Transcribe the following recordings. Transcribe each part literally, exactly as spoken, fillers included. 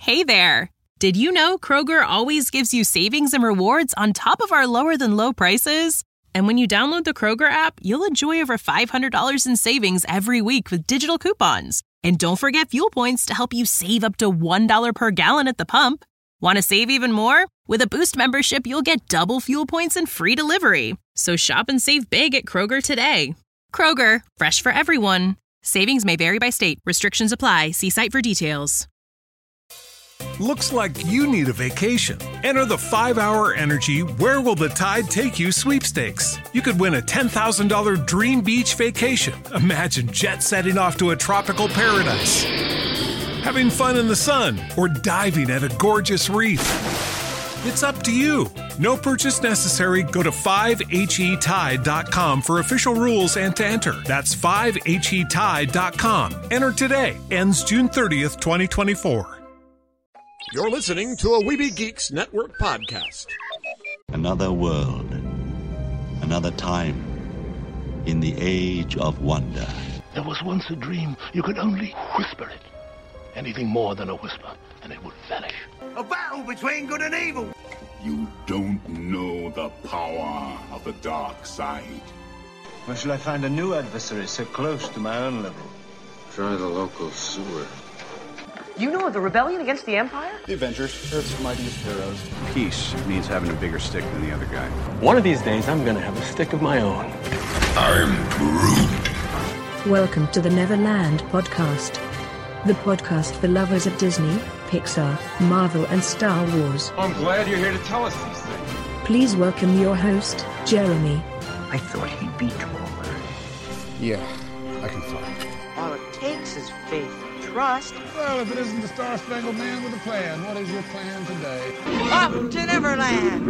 Hey there! Did you know Kroger always gives you savings and rewards on top of our lower-than-low prices? And when you download the Kroger app, you'll enjoy over five hundred dollars in savings every week with digital coupons. And don't forget fuel points to help you save up to one dollar per gallon at the pump. Want to save even more? With a Boost membership, you'll get double fuel points and free delivery. So shop and save big at Kroger today. Kroger, fresh for everyone. Savings may vary by state. Restrictions apply. See site for details. Looks like you need a vacation. Enter the five hour Energy Where Will the Tide Take You sweepstakes. You could win a ten thousand dollars dream beach vacation. Imagine jet setting off to a tropical paradise, having fun in the sun, or diving at a gorgeous reef. It's up to you. No purchase necessary. Go to five H E tide dot com for official rules and to enter. That's five H E tide dot com. Enter today. Ends June thirtieth, twenty twenty-four. You're listening to a Weeby Geeks Network podcast. Another world, another time, in the age of wonder. There was once a dream. You could only whisper it. Anything more than a whisper, and it would vanish. A battle between good and evil. You don't know the power of the dark side. Where shall I find a new adversary so close to my own level? Try the local sewer. You know of the rebellion against the Empire? The Avengers, Earth's mightiest heroes. Peace means having a bigger stick than the other guy. One of these days, I'm gonna have a stick of my own. I'm Groot. Welcome to the Neverland Podcast. The podcast for lovers of Disney, Pixar, Marvel, and Star Wars. I'm glad you're here to tell us these things. Please welcome your host, Jeremy. I thought he'd be taller. Yeah, I can fly. All it takes is faith. Trust. Well, if it isn't the Star Spangled Man with a plan, what is your plan today? Up to Neverland!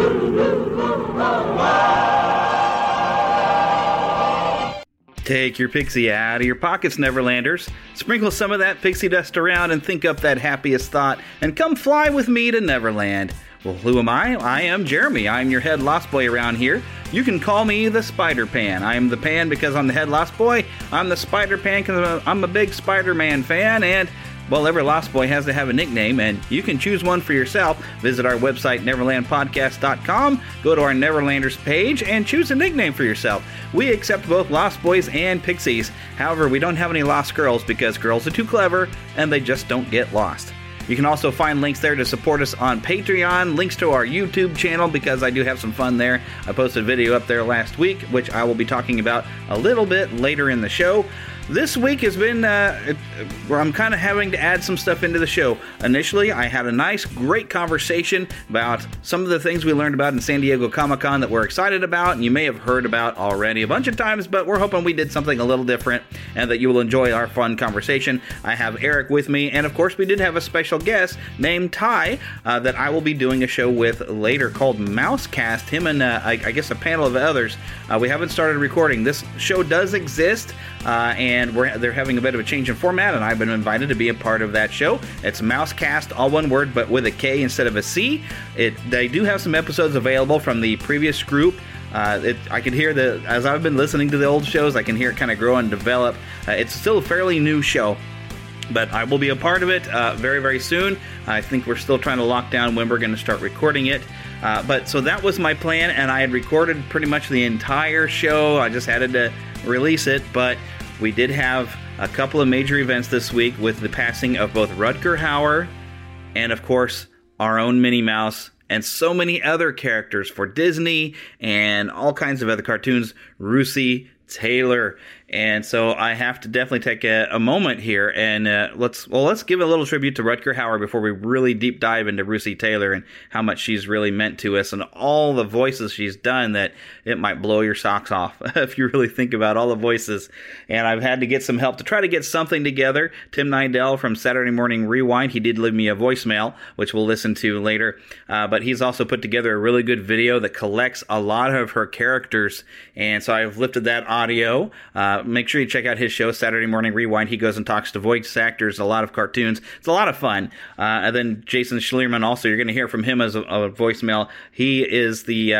Take your pixie out of your pockets, Neverlanders. Sprinkle some of that pixie dust around and think up that happiest thought, and come fly with me to Neverland. Well, who am I? I am Jeremy. I'm your head lost boy around here. You can call me the Spider Pan. I am the Pan because I'm the head lost boy. I'm the Spider Pan because I'm a big Spider-Man fan, and, well, every lost boy has to have a nickname, and you can choose one for yourself. Visit our website, neverland podcast dot com, go to our Neverlanders page, and choose a nickname for yourself. We accept both lost boys and pixies. However, we don't have any lost girls because girls are too clever, and they just don't get lost. You can also find links there to support us on Patreon, links to our YouTube channel because I do have some fun there. I posted a video up there last week, which I will be talking about a little bit later in the show. This week has been uh, where I'm kind of having to add some stuff into the show. Initially, I had a nice, great conversation about some of the things we learned about in San Diego Comic-Con that we're excited about, and you may have heard about already a bunch of times, but we're hoping we did something a little different and that you will enjoy our fun conversation. I have Eric with me, and of course, we did have a special guest named Ty uh, that I will be doing a show with later called Mousecast. Him and, uh, I, I guess, a panel of others. Uh, we haven't started recording. This show does exist, uh, and And we're, they're having a bit of a change in format, and I've been invited to be a part of that show. It's Mousecast, all one word, but with a K instead of a C. It, they do have some episodes available from the previous group. Uh, it, I can hear the, as I've been listening to the old shows, I can hear it kind of grow and develop. Uh, it's still a fairly new show, but I will be a part of it uh, very, very soon. I think we're still trying to lock down when we're going to start recording it. Uh, but so that was my plan, and I had recorded pretty much the entire show. I just had to release it, but we did have a couple of major events this week with the passing of both Rutger Hauer and, of course, our own Minnie Mouse and so many other characters for Disney and all kinds of other cartoons, Russi Taylor. And so I have to definitely take a, a moment here and uh, let's well let's give a little tribute to Rutger Hauer before we really deep dive into Russi Taylor and how much she's really meant to us and all the voices she's done that it might blow your socks off if you really think about all the voices. And I've had to get some help to try to get something together. Tim Nidell from Saturday Morning Rewind, he did leave me a voicemail, which we'll listen to later. Uh, but he's also put together a really good video that collects a lot of her characters. And so I've lifted that audio. Uh, make sure you check out his show, Saturday Morning Rewind. He goes and talks to voice actors, a lot of cartoons. It's a lot of fun. Uh, and then Jason Schlierman also, you're going to hear from him as a, a voicemail. He is the uh,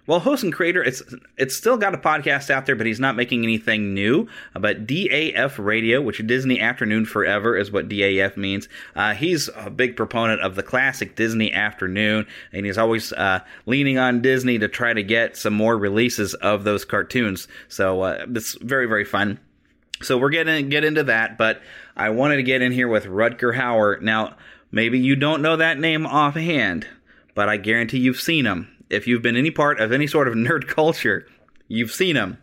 Well, host and creator, it's it's still got a podcast out there, but he's not making anything new. But D A F Radio, which Disney Afternoon Forever is what D A F means. Uh, he's a big proponent of the classic Disney Afternoon, and he's always uh, leaning on Disney to try to get some more releases of those cartoons. So uh, it's very, very fun. So we're getting get into that, but I wanted to get in here with Rutger Hauer. Now, maybe you don't know that name offhand, but I guarantee you've seen him. If you've been any part of any sort of nerd culture, you've seen him.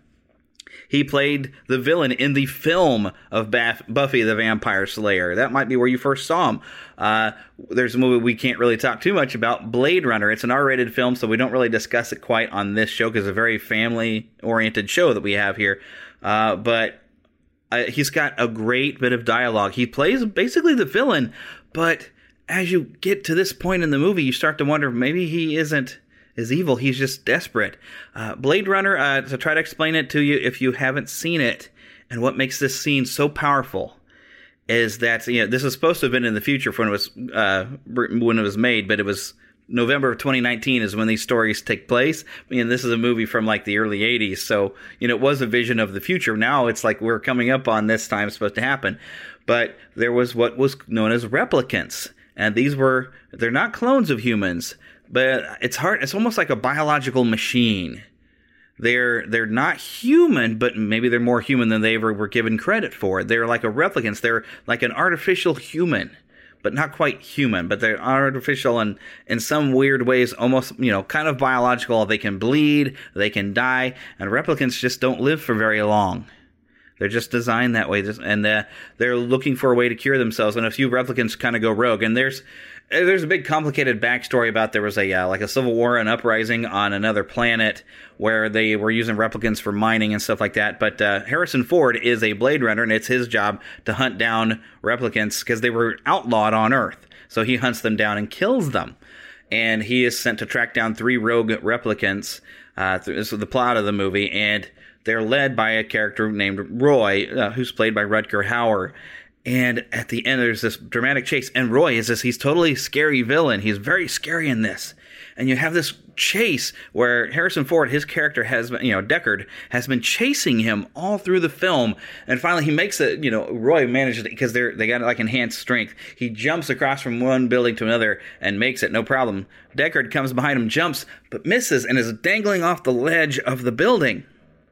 He played the villain in the film of Buffy the Vampire Slayer. That might be where you first saw him. Uh, there's a movie we can't really talk too much about, Blade Runner. It's an R-rated film, so we don't really discuss it quite on this show because it's a very family-oriented show that we have here. Uh, but uh, he's got a great bit of dialogue. He plays basically the villain, but as you get to this point in the movie, you start to wonder maybe he isn't is evil. He's just desperate. Uh, Blade Runner, uh, to try to explain it to you if you haven't seen it, and what makes this scene so powerful is that, you know, this is supposed to have been in the future when it was uh, when it was made, but it was November of twenty nineteen is when these stories take place. I mean, this is a movie from like the early eighties, so, you know, it was a vision of the future. Now it's like we're coming up on this time it's supposed to happen. But there was what was known as replicants, and these were, they're not clones of humans, but it's hard. It's almost like a biological machine. They're they're not human, but maybe they're more human than they ever were given credit for. They're like a replicants. They're like an artificial human, but not quite human. But they're artificial in, in some weird ways, almost, you know, kind of biological. They can bleed, they can die, and replicants just don't live for very long. They're just designed that way, and uh, they're looking for a way to cure themselves. And a few replicants kind of go rogue. And there's there's a big complicated backstory about there was a uh, like a civil war, an uprising on another planet where they were using replicants for mining and stuff like that. But uh, Harrison Ford is a Blade Runner, and it's his job to hunt down replicants because they were outlawed on Earth. So he hunts them down and kills them. And he is sent to track down three rogue replicants. Uh, this is the plot of the movie, and they're led by a character named Roy, uh, who's played by Rutger Hauer. And at the end, there's this dramatic chase. And Roy is this, he's totally scary villain. He's very scary in this. And you have this chase where Harrison Ford, his character has been, you know, Deckard, has been chasing him all through the film. And finally he makes it, you know, Roy manages it because they're, they got like enhanced strength. He jumps across from one building to another and makes it, no problem. Deckard comes behind him, jumps, but misses and is dangling off the ledge of the building.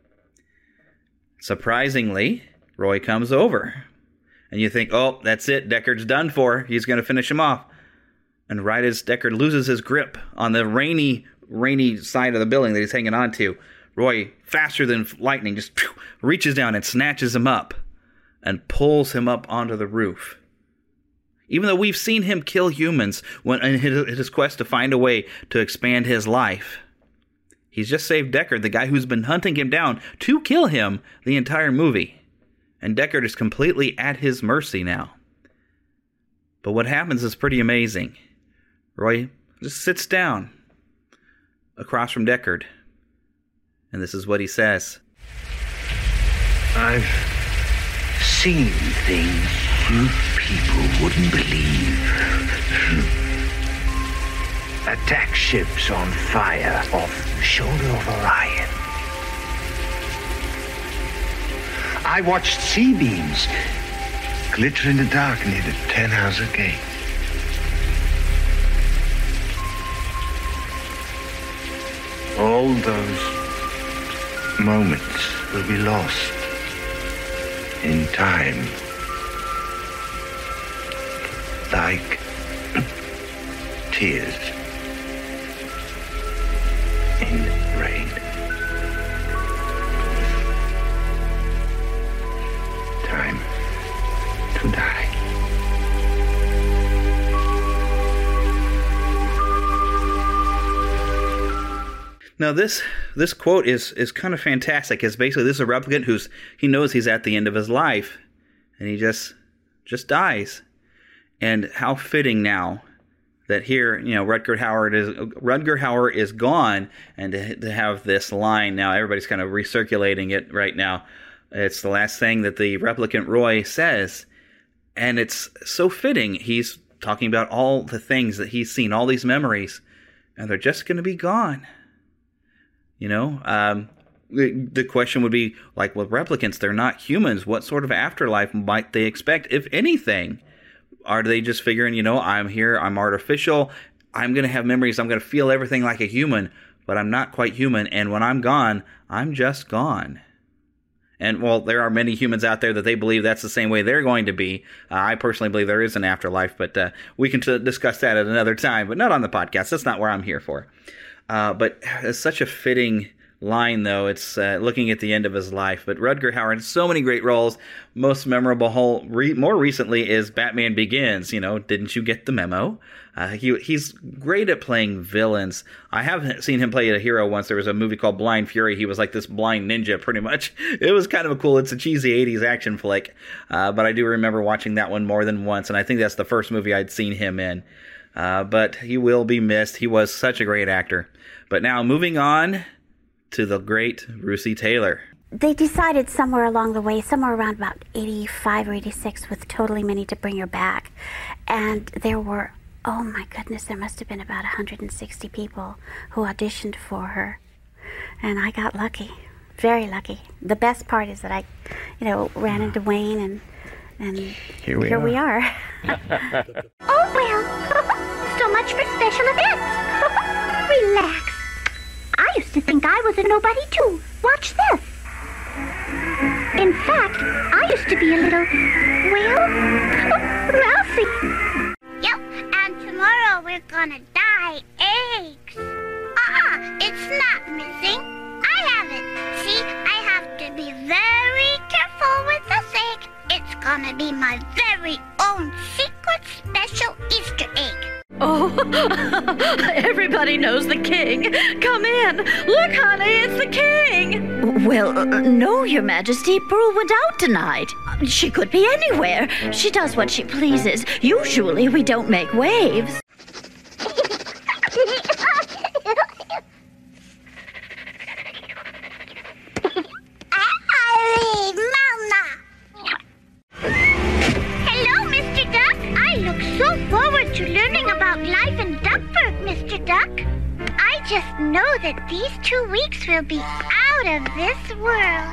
Surprisingly, Roy comes over. And you think, oh, that's it. Deckard's done for. He's going to finish him off. And right as Deckard loses his grip on the rainy, rainy side of the building that he's hanging on to, Roy, faster than lightning, just phew, reaches down and snatches him up and pulls him up onto the roof. Even though we've seen him kill humans when in his quest to find a way to expand his life, he's just saved Deckard, the guy who's been hunting him down to kill him the entire movie. And Deckard is completely at his mercy now. But what happens is pretty amazing. Roy just sits down across from Deckard. And this is what he says. I've seen things you people wouldn't believe. Attack ships on fire off the shoulder of Orion. I watched C-beams glitter in the dark near the Tannhauser Gate. All those moments will be lost in time, like tears in rain. Time to die. Now this this quote is is kind of fantastic. It's basically this is a replicant who's he knows he's at the end of his life, and he just just dies. And how fitting now that here, you know, Rutger Hauer is Rutger Hauer is gone, and to, to have this line now, everybody's kind of recirculating it right now. It's the last thing that the replicant Roy says, and it's so fitting. He's talking about all the things that he's seen, all these memories, and they're just going to be gone. You know, um, the, the question would be, like with replicants, they're not humans. What sort of afterlife might they expect, if anything? Are they just figuring, you know, I'm here, I'm artificial, I'm going to have memories, I'm going to feel everything like a human, but I'm not quite human, and when I'm gone, I'm just gone. And, well, there are many humans out there that they believe that's the same way they're going to be. Uh, I personally believe there is an afterlife, but uh, we can t- discuss that at another time, but not on the podcast. That's not where I'm here for. Uh, but it's such a fitting line, though. It's uh, looking at the end of his life. But Rutger Hauer, so many great roles. Most memorable whole re- more recently is Batman Begins. You know, didn't you get the memo? Uh, he he's great at playing villains. I have seen him play a hero once. There was a movie called Blind Fury. He was like this blind ninja, pretty much. It was kind of a cool. It's a cheesy eighties action flick, uh, but I do remember watching that one more than once, and I think that's the first movie I'd seen him in. Uh, but he will be missed. He was such a great actor. But now moving on to the great Russi Taylor. They decided somewhere along the way, somewhere around about eighty-five or eighty-six, with Totally Mini to bring her back. And there were, oh my goodness, there must have been about one hundred sixty people who auditioned for her. And I got lucky, very lucky. The best part is that I, you know, ran into Wayne and and here we here are. We are. Oh, well, so much for special events. Relax. I used to think I was a nobody, too. Watch this. In fact, I used to be a little, well, Ralphie. Yep, and tomorrow we're gonna dye eggs. Uh-uh, it's not missing. I have it. See, I have to be very careful with this egg. It's gonna be my very own secret special Easter egg. Oh, everybody knows the king. Come in. Look, honey, it's the king. Well, uh, no, Your Majesty. Pearl went out tonight. She could be anywhere. She does what she pleases. Usually we don't make waves. Hello, Mister Duck. I look so forward to learning about life in Duckburg, Mister Duck. I just know that these two weeks will be out of this world.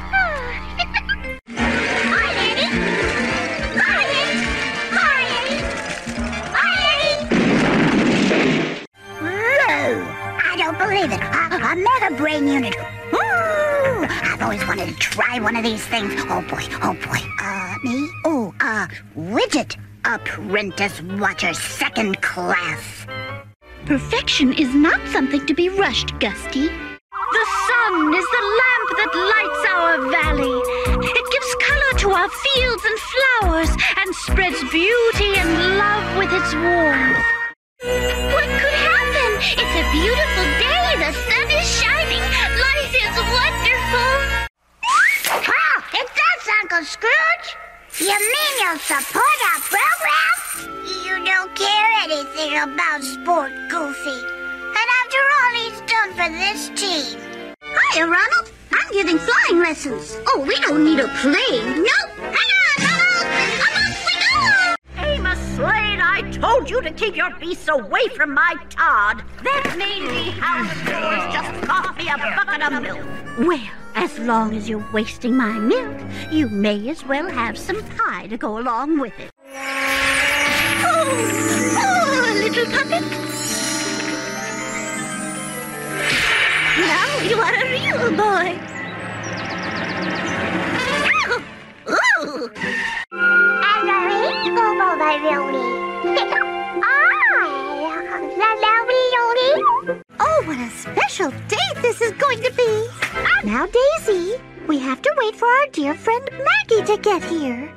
Hi, Eddie. Hi, Eddie. Hi, Eddie. Hi, Eddie. Whoa! I don't believe it. A, a mega brain unit. Ooh, I've always wanted to try one of these things. Oh boy, oh boy. Uh, me? Oh, uh, Widget. Apprentice Watcher Second Class. Perfection is not something to be rushed, Gusty. The sun is the lamp that lights our valley. It gives color to our fields and flowers and spreads beauty and love with its warmth. What could happen? It's a beautiful day. The sun is shining. Life is wonderful. Well, it's us, Uncle Scrooge. You mean you'll support our program? You don't care anything about Sport Goofy. And after all he's done for this team. Hiya, Ronald. I'm giving flying lessons. Oh, we don't need a plane. Nope. Hang on, Ronald. Up, up we go. Amos Slade, I told you to keep your beasts away from my Todd. That mangy house of yours just cost me a bucket of milk. Well, as long as you're wasting my milk, you may as well have some pie to go along with it. Oh, oh, little puppet. Now you are a real boy. Ooh. And a rainbow, my Rody. Oh, what a special day this is going to be. Now, Daisy, we have to wait for our dear friend Maggie to get here.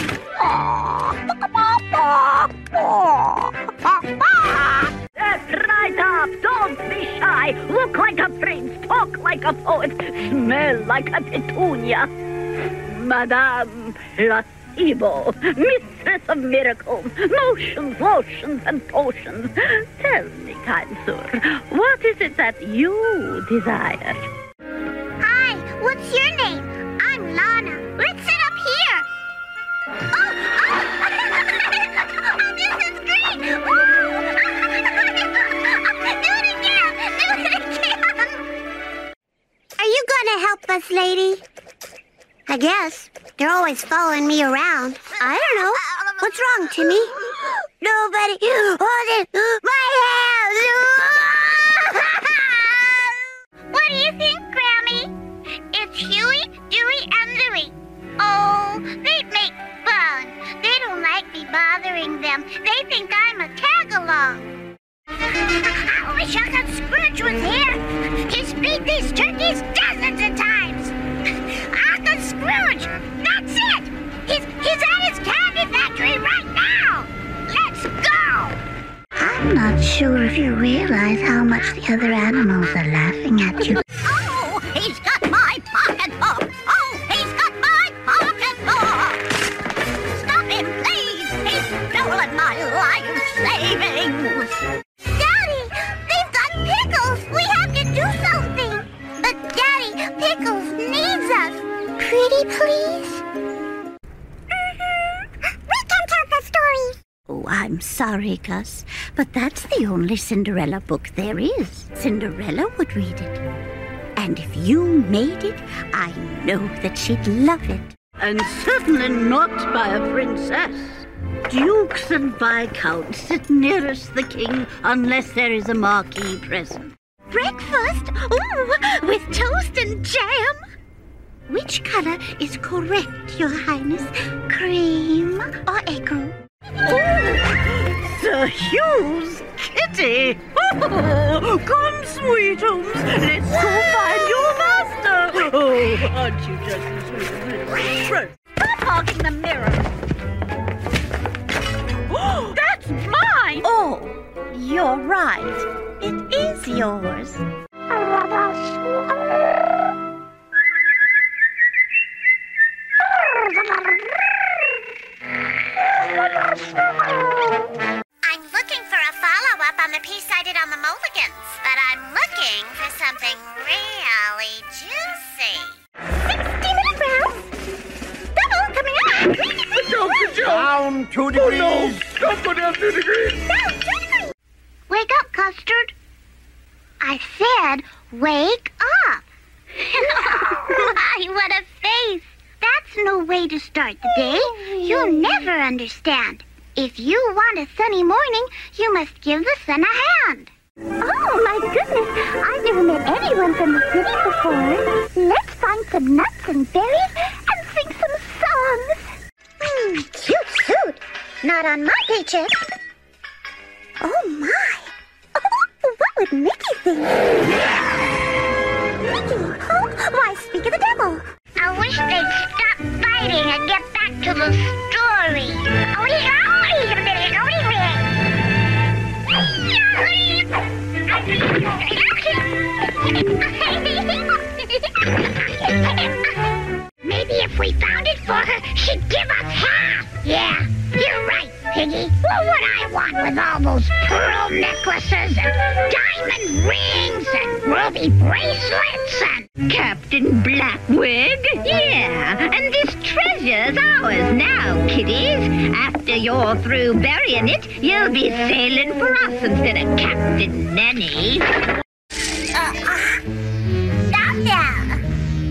That's right up. Don't be shy. Look like a prince. Talk like a poet. Smell like a petunia. Madame Placebo, mistress of miracles, motions, lotions, and potions. Tell me, kind sir, what is it that you desire? Hi, what's your name? I'm Lana. Let's sit up here. Oh, oh. This is great. Oh. Do it again. Do it again. I guess. They're always following me around. I don't know. What's wrong, Timmy? Nobody wanted my house. What do you think, Grammy? It's Huey, Dewey, and Louie. Oh, they make fun. They don't like me bothering them. They think I'm a tag-along. I wish Uncle Scrooge was here. He's beat these turkeys dozens of times. Uncle Scrooge, that's it. He's, he's at his candy factory right now. Let's go. I'm not sure if you realize how much the other animals are laughing at you. Oh, he's got my pocketbook. Oh, he's got my pocketbook. Stop him, please. He's stolen my life savings. Daddy, they've got Pickles. We have to do something. But Daddy, Pickles needs us. Pretty please? Mm-hmm. We can tell the stories. Oh, I'm sorry, Gus, but that's the only Cinderella book there is. Cinderella would read it. And if you made it, I know that she'd love it. And certainly not by a princess. Dukes and viscounts sit nearest the king unless there is a marquee present. Breakfast? Ooh, with toast and jam? Which color is correct, Your Highness? Cream or egg? Oh, Sir Hugh's kitty! Oh, come, sweetums, let's go find your master! Oh, aren't you just a sweet little friend? Stop hogging the mirror! Oh, that's mine! Oh, you're right. It is yours. I'm looking for a follow-up on the piece I did on the Mulligans, but I'm looking for something really juicy. sixty milligrams! Double, come here! Down, down two degrees! Oh no! Don't go down two degrees! Down two degrees! Wake up, Custard! I said, wake up! My, what a face! That's no way to start the day. You'll never understand. If you want a sunny morning, you must give the sun a hand. Oh, my goodness. I've never met anyone from the city before. Let's find some nuts and berries and sing some songs. Hmm, cute suit. Not on my paycheck. Oh, my. Oh, what would Mickey think? Mickey, oh, why, speak of the devil. I wish they'd stop fighting and get back to the story. Maybe if we found it for her, she'd give us half. Yeah, you're right, Piggy. What would I want with all those pearl necklaces and diamond rings and ruby bracelets and... Captain Blackwig? Yeah, and this treasure's ours now, kiddies. After you're through burying it, you'll be sailing for us instead of Captain Nanny. Uh, uh, stop there.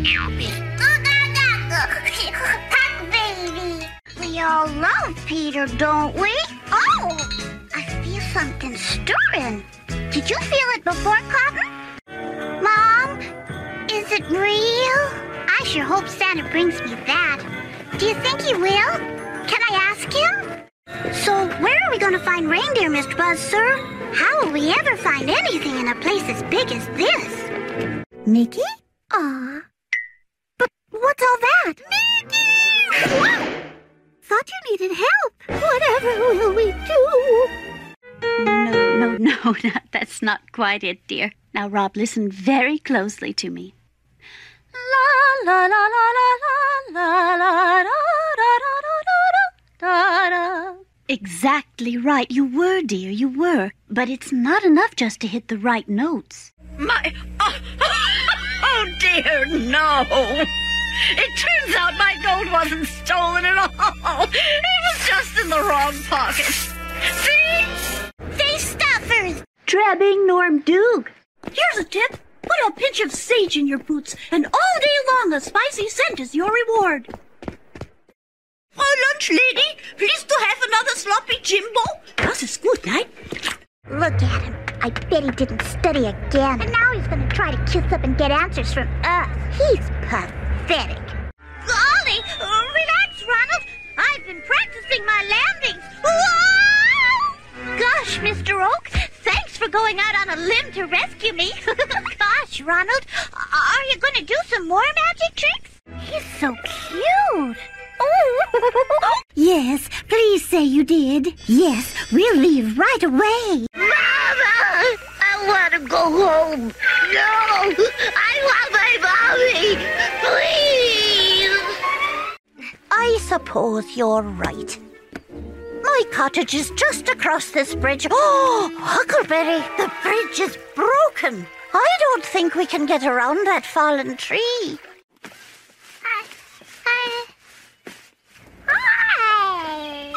Puck baby. We all love Peter, don't we? Oh, I feel something stirring. Did you feel it before, Cotton? Mom, is it real? I sure hope Santa brings me that. Do you think he will? Can I ask him? So where are we going to find reindeer, Mister Buzz, sir? How will we ever find anything in a place as big as this? Mickey? Aw. But what's all that? Mickey! Thought you needed help. Whatever will we do? No, no, no, that, that's not quite it, dear. Now, Rob, listen very closely to me. La la la la la la la la da da da da. Exactly right. You were, dear, you were. But it's not enough just to hit the right notes. My... Oh, oh dear, no. It turns out my gold wasn't stolen at all. It was just in the wrong pocket. See? Face stuffers. Trabbing Norm Duke. Here's a tip. Put a pinch of sage in your boots, and all day long a spicy scent is your reward. Oh, lunch lady, please to have another sloppy Jimbo. Das ist gut, nein? Look at him. I bet he didn't study again. And now he's going to try to kiss up and get answers from us. He's pathetic. Golly, uh, relax, Ronald. I've been practicing my landings. Whoa! Gosh, Mister Oak, thanks for going out on a limb to rescue me. Gosh, Ronald, are you going to do some more magic tricks? He's so cute. Oh. Yes, please say you did. Yes, we'll leave right away. Mama! I want to go home. No! I want my mommy! Please! I suppose you're right. My cottage is just across this bridge. Oh, Huckleberry, the bridge is broken. I don't think we can get around that fallen tree. I, I... Hi!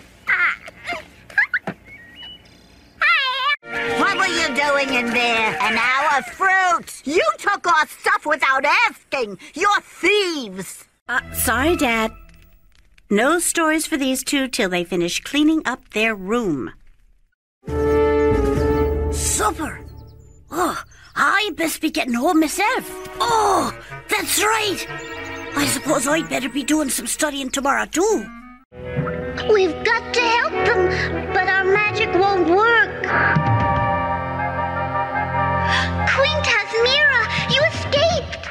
What were you doing in there? An hour fruit. You took our stuff without asking. You're thieves. Uh, sorry, Dad. No stories for these two till they finish cleaning up their room. Supper. Oh, I best be getting home myself. Oh, that's right. I suppose I'd better be doing some studying tomorrow, too. We've got to help them, but our magic won't work. Queen Tasmira, you escaped!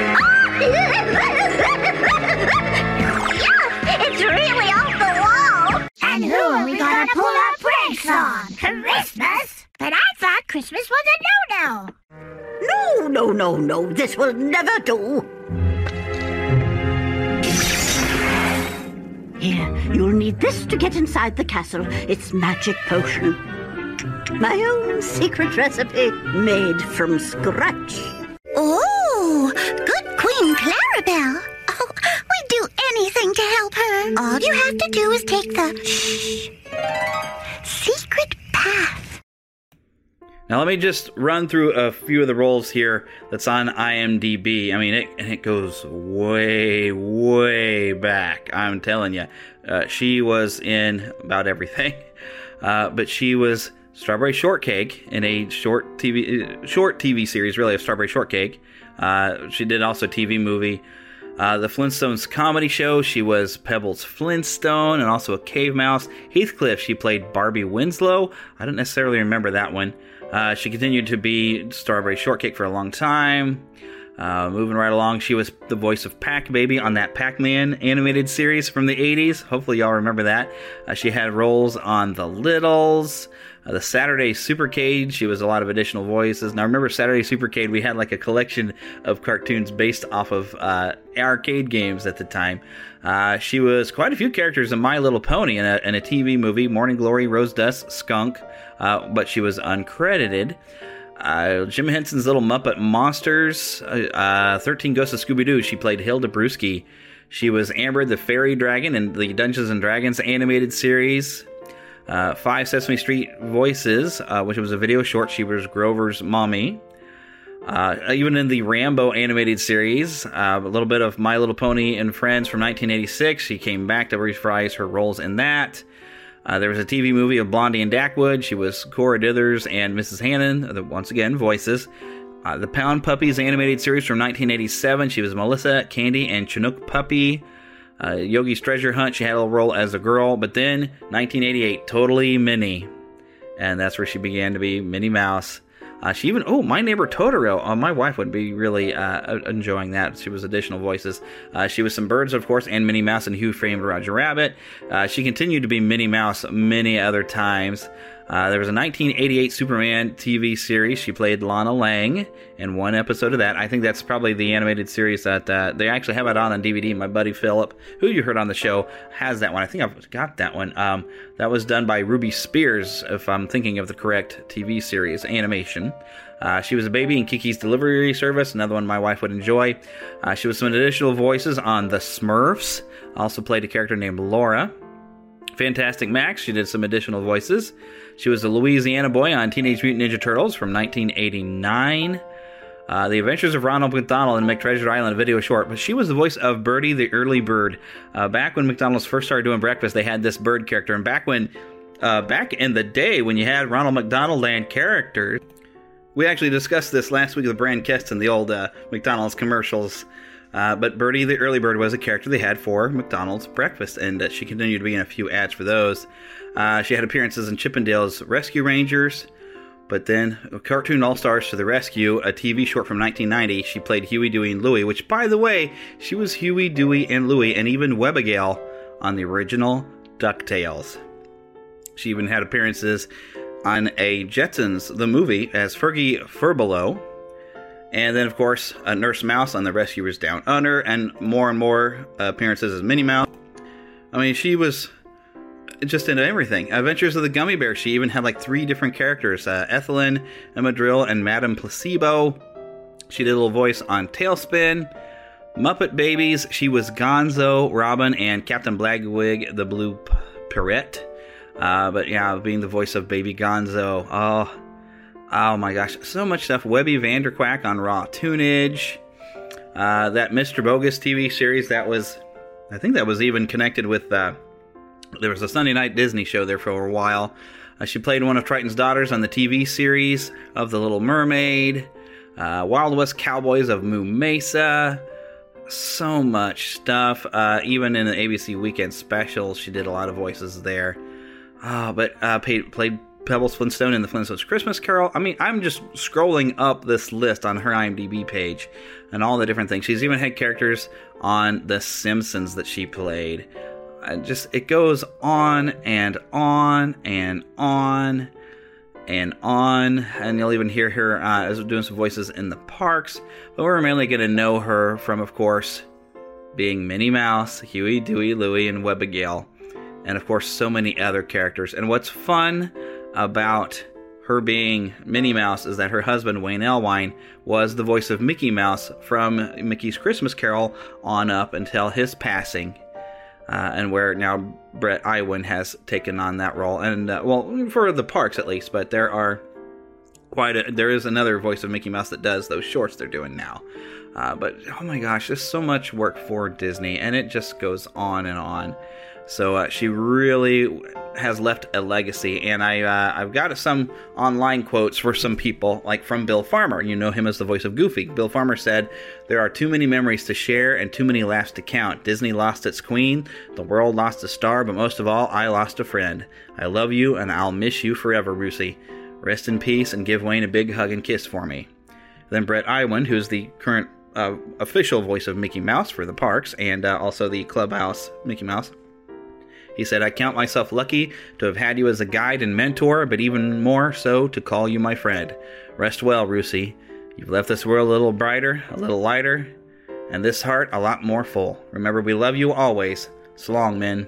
Yeah, it's really off the wall. And who are we gonna pull our pranks on? Christmas? But I thought Christmas was a no-no. No, no, no, no. This will never do. Here, you'll need this to get inside the castle. It's magic potion. My own secret recipe, made from scratch. Oh, good Queen Clarabelle. Oh, we'd do anything to help her. All you have to do is take the shh, secret path. Now let me just run through a few of the roles here that's on I M D B. I mean, it, and it goes way, way back. I'm telling you. Uh, she was in about everything. Uh, but she was Strawberry Shortcake in a short T V short T V series, really, of Strawberry Shortcake. Uh, she did also a T V movie. Uh, the Flintstones comedy show, she was Pebbles Flintstone and also a cave mouse. Heathcliff, she played Barbie Winslow. I don't necessarily remember that one. Uh, she continued to be Strawberry Shortcake for a long time. Uh, moving right along, she was the voice of Pac-Baby on that Pac-Man animated series from the eighties. Hopefully y'all remember that. Uh, she had roles on The Littles, uh, the Saturday Supercade. She was a lot of additional voices. Now remember Saturday Supercade, we had like a collection of cartoons based off of uh, arcade games at the time. Uh, she was quite a few characters in My Little Pony in a, in a T V movie, Morning Glory, Rose Dust, Skunk, uh, but she was uncredited. Uh, Jim Henson's Little Muppet Monsters, uh, uh, thirteen Ghosts of Scooby-Doo, she played Hilda Brewski. She was Amber the Fairy Dragon in the Dungeons and Dragons animated series. Uh, Five Sesame Street Voices, uh, which was a video short, she was Grover's mommy. Uh, even in the Rambo animated series, uh, a little bit of My Little Pony and Friends from nineteen eighty-six, she came back to reprise her roles in that. Uh, there was a T V movie of Blondie and Dackwood. She was Cora Dithers and Missus Hannon, the, once again, voices. Uh, the Pound Puppies animated series from nineteen eighty-seven. She was Melissa, Candy, and Chinook Puppy. Uh, Yogi's Treasure Hunt, she had a role as a girl. But then, nineteen eighty-eight, Totally Minnie. And that's where she began to be Minnie Mouse. Uh, she even, oh, My Neighbor Totoro. Oh, my wife would be really uh, enjoying that. She was additional voices. Uh, she was some birds, of course, and Minnie Mouse and Who Framed Roger Rabbit. Uh, she continued to be Minnie Mouse many other times. Uh, there was a nineteen eighty-eight Superman T V series. She played Lana Lang in one episode of that. I think that's probably the animated series that uh, they actually have it on on D V D. My buddy Philip, who you heard on the show, has that one. I think I've got that one. Um, that was done by Ruby Spears, if I'm thinking of the correct T V series animation. Uh, she was a baby in Kiki's Delivery Service, another one my wife would enjoy. Uh, she was some additional voices on The Smurfs. Also played a character named Laura. Fantastic Max, she did some additional voices. She was a Louisiana boy on Teenage Mutant Ninja Turtles from nineteen eighty-nine. Uh, the Adventures of Ronald McDonald and McTreasure Island, a video short. But she was the voice of Birdie the Early Bird. Uh, back when McDonald's first started doing breakfast, they had this bird character. And back when, uh, back in the day when you had Ronald McDonald Land characters, we actually discussed this last week with Brian Keston, the old uh, McDonald's commercials. Uh, but Birdie the Early Bird was a character they had for McDonald's breakfast, and uh, she continued to be in a few ads for those. Uh, she had appearances in Chippendale's Rescue Rangers, but then Cartoon All-Stars to the Rescue, a T V short from nineteen ninety. She played Huey, Dewey, and Louie, which, by the way, she was Huey, Dewey, and Louie, and even Webigail on the original DuckTales. She even had appearances on a Jetsons, the movie, as Fergie Furbelow. And then, of course, a Nurse Mouse on The Rescuers Down Under, and more and more uh, appearances as Minnie Mouse. I mean, she was just into everything. Adventures of the Gummy Bear, she even had like three different characters. Uh, Ethelyn, Emma Drill, and Madame Placebo. She did a little voice on Tailspin. Muppet Babies, she was Gonzo, Robin, and Captain Blagwig, the Blue Pirate. Uh, but yeah, being the voice of Baby Gonzo. Oh, oh my gosh, so much stuff. Webby Vanderquack on Raw Tunage. Uh, that Mister Bogus T V series, that was, I think that was even connected with, uh, there was a Sunday night Disney show there for a while. Uh, she played one of Triton's daughters on the T V series of The Little Mermaid. Uh, Wild West Cowboys of Moo Mesa. So much stuff. Uh, even in the A B C Weekend Special, she did a lot of voices there. Uh, but uh, paid, played Pebbles Flintstone in the Flintstones Christmas Carol. I mean, I'm just scrolling up this list on her IMDb page and all the different things. She's even had characters on The Simpsons that she played. Uh, just, it goes on and on and on and on. And you'll even hear her uh, as doing some voices in the parks. But we're mainly going to know her from, of course, being Minnie Mouse, Huey, Dewey, Louie, and Webigail. And, of course, so many other characters. And what's fun about her being Minnie Mouse is that her husband, Wayne Elwine, was the voice of Mickey Mouse from Mickey's Christmas Carol on up until his passing. Uh, and where now Brett Iwan has taken on that role. And, uh, well, for the parks at least. But there are quite a... There is another voice of Mickey Mouse that does those shorts they're doing now. Uh, but, oh my gosh, there's so much work for Disney. And it just goes on and on. So uh, she really has left a legacy, and I, uh, I've got some online quotes for some people, like from Bill Farmer. You know him as the voice of Goofy. Bill Farmer said, "There are too many memories to share and too many laughs to count. Disney lost its queen, the world lost a star, but most of all, I lost a friend. I love you, and I'll miss you forever, Rusey. Rest in peace, and give Wayne a big hug and kiss for me." Then Brett Iwan, who's the current uh, official voice of Mickey Mouse for the parks, and uh, also the Clubhouse Mickey Mouse, he said, "I count myself lucky to have had you as a guide and mentor, but even more so to call you my friend. Rest well, Rusey. You've left this world a little brighter, a little lighter, and this heart a lot more full. Remember, we love you always. So long, men."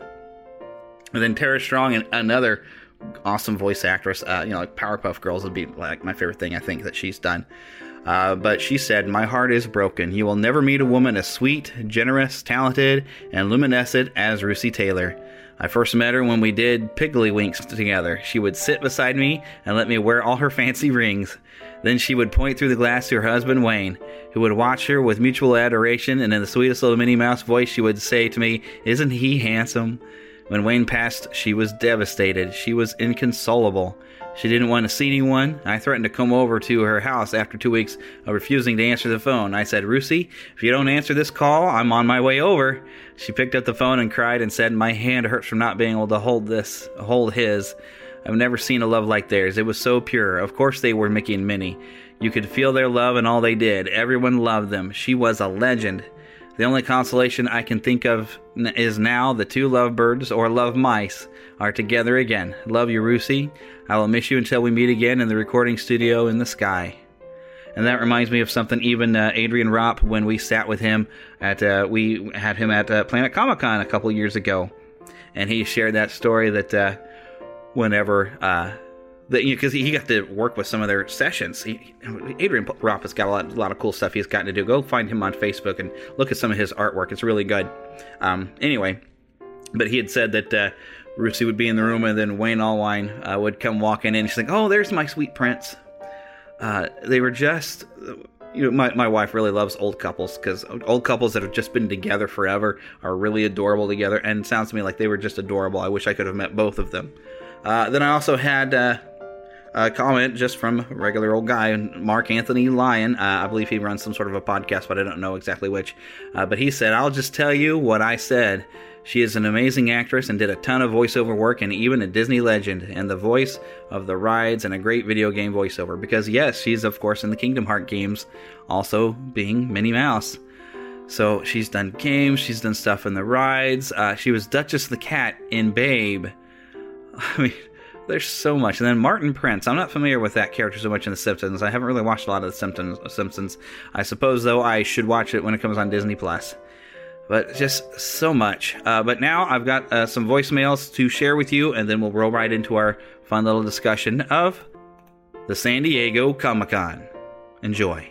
And then Tara Strong, and another awesome voice actress, uh, you know, like Powerpuff Girls would be like my favorite thing I think that she's done. Uh, but she said, "My heart is broken. You will never meet a woman as sweet, generous, talented, and luminescent as Rusey Taylor. I first met her when we did Piggly-Winks together. She would sit beside me and let me wear all her fancy rings. Then she would point through the glass to her husband, Wayne, who would watch her with mutual adoration, and in the sweetest little Minnie Mouse voice, she would say to me, 'Isn't he handsome?' When Wayne passed, she was devastated. She was inconsolable. She didn't want to see anyone. I threatened to come over to her house after two weeks of refusing to answer the phone. I said, 'Rusey, if you don't answer this call, I'm on my way over.' She picked up the phone and cried and said, 'My hand hurts from not being able to hold this, hold his. I've never seen a love like theirs. It was so pure. Of course they were Mickey and Minnie. You could feel their love in all they did. Everyone loved them. She was a legend. The only consolation I can think of is now the two lovebirds, or love mice, are together again. Love you, Rusey. I will miss you until we meet again in the recording studio in the sky.'" And that reminds me of something even uh, Adrian Ropp, when we sat with him at, uh, we had him at uh, Planet Comic-Con a couple years ago. And he shared that story that uh, whenever, uh, that, you know, because he got to work with some of their sessions. He, Adrian Ropp has got a lot, a lot of cool stuff he's gotten to do. Go find him on Facebook and look at some of his artwork. It's really good. Um, anyway, but he had said that uh, Rusey would be in the room, and then Wayne Allwine uh, would come walking in. She's like, "Oh, there's my sweet prince." Uh, they were just, you know, my, my wife really loves old couples, because old couples that have just been together forever are really adorable together, and it sounds to me like they were just adorable. I wish I could have met both of them. Uh, then I also had uh, a comment just from a regular old guy, Mark Anthony Lyon. Uh, I believe he runs some sort of a podcast, but I don't know exactly which. Uh, but he said, "I'll just tell you what I said. She is an amazing actress and did a ton of voiceover work, and even a Disney legend, and the voice of the rides and a great video game voiceover." Because yes, she's of course in the Kingdom Hearts games, also being Minnie Mouse. So she's done games, she's done stuff in the rides. Uh, she was Duchess the Cat in Babe. I mean, there's so much. And then Martin Prince. I'm not familiar with that character so much in The Simpsons. I haven't really watched a lot of The Simpsons. Simpsons. I suppose though I should watch it when it comes on Disney Plus. But just so much. Uh, but now I've got uh, some voicemails to share with you, and then we'll roll right into our fun little discussion of the San Diego Comic-Con. Enjoy.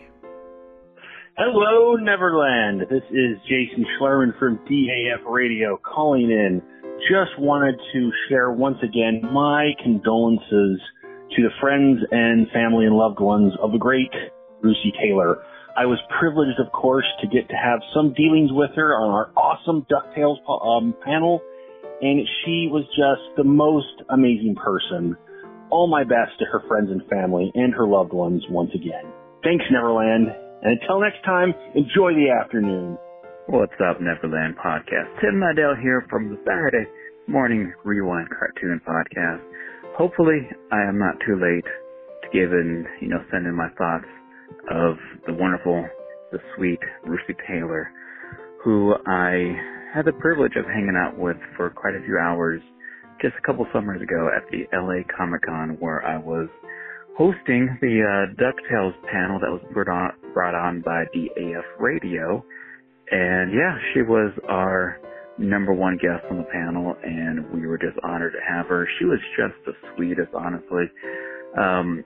Hello, Neverland. This is Jason Schlerman from D A F Radio calling in. Just wanted to share once again my condolences to the friends and family and loved ones of the great Russi Taylor. I was privileged, of course, to get to have some dealings with her on our awesome DuckTales um, panel, and she was just the most amazing person. All my best to her friends and family and her loved ones once again. Thanks, Neverland, and until next time, enjoy the afternoon. What's up, Neverland Podcast? Tim Nidell here from the Saturday Morning Rewind Cartoon Podcast. Hopefully, I am not too late to give in, you know, send in my thoughts of the wonderful, the sweet Russi Taylor, who I had the privilege of hanging out with for quite a few hours just a couple summers ago at the L A Comic-Con, where I was hosting the uh, DuckTales panel that was brought on, brought on by D A F Radio. And yeah, she was our number one guest on the panel, and we were just honored to have her. She was just the sweetest, honestly. Um,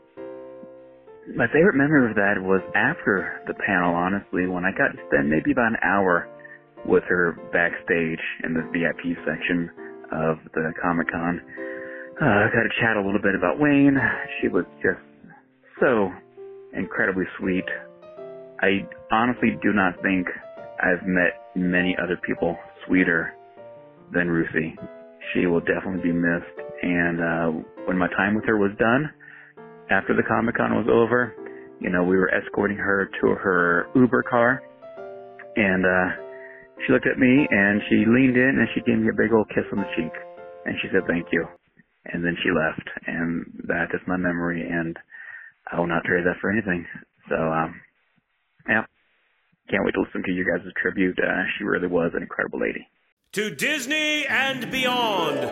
My favorite memory of that was after the panel, honestly, when I got to spend maybe about an hour with her backstage in the V I P section of the Comic-Con. Uh, I got to chat a little bit about Wayne. She was just so incredibly sweet. I honestly do not think I've met many other people sweeter than Russi. She will definitely be missed, and uh, when my time with her was done, after the Comic-Con was over, you know, we were escorting her to her Uber car, and uh, she looked at me, and she leaned in, and she gave me a big old kiss on the cheek, and she said, "Thank you," and then she left, and that is my memory, and I will not trade that for anything. So, um, yeah, can't wait to listen to you guys' tribute. Uh, she really was an incredible lady. To Disney and beyond.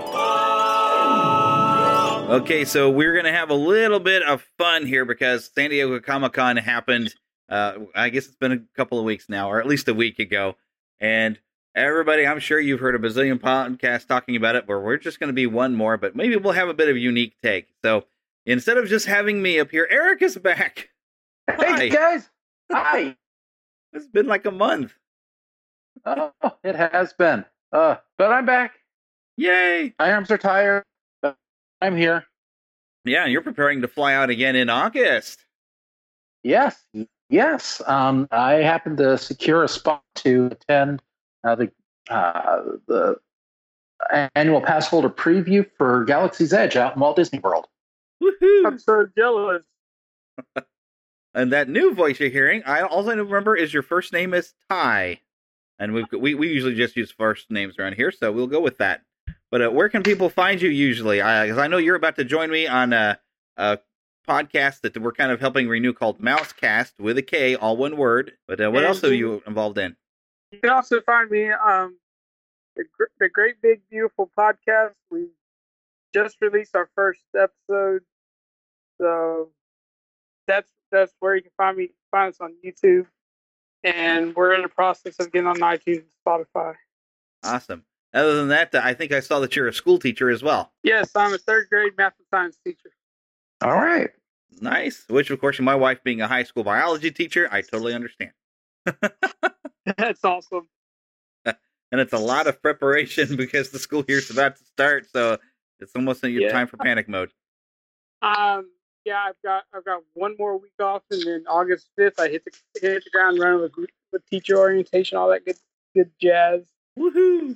Okay, so we're going to have a little bit of fun here because San Diego Comic-Con happened, uh, I guess it's been a couple of weeks now, or at least a week ago. And everybody, I'm sure you've heard a bazillion podcasts talking about it, but we're just going to be one more, but maybe we'll have a bit of unique take. So instead of just having me up here, Eric is back. Hey, Hi. guys. Hi. It's been like a month. Oh, it has been. Uh, but I'm back. Yay. My arms are tired. But I'm here. Yeah, and you're preparing to fly out again in August. Yes. Yes. Um, I happened to secure a spot to attend uh, the uh, the annual pass holder preview for Galaxy's Edge out in Walt Disney World. Woohoo! I'm so jealous. And that new voice you're hearing, I all I remember is your first name is Ty. And we've, we we usually just use first names around here, so we'll go with that. But uh, where can people find you usually? Because I, I know you're about to join me on a, a podcast that we're kind of helping renew called Mousecast with a K, all one word. But uh, what and else are you involved in? You can also find me um the, the Great Big Beautiful Podcast. We just released our first episode, so that's that's where you can find me. Find us on YouTube. And we're in the process of getting on iTunes and Spotify. Awesome. Other than that, I think I saw that you're a school teacher as well. Yes, I'm a third grade math and science teacher. All right. Nice. Which, of course, my wife being a high school biology teacher, I totally understand. That's awesome. And it's a lot of preparation because the school year's about to start, so it's almost in your Yeah. time for panic mode. Um, yeah, I've got I've got one more week off, and then August fifth, I hit the hit the ground running with with teacher orientation, all that good good jazz. Woohoo!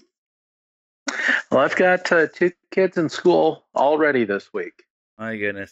Well, I've got uh, two kids in school already this week. My goodness.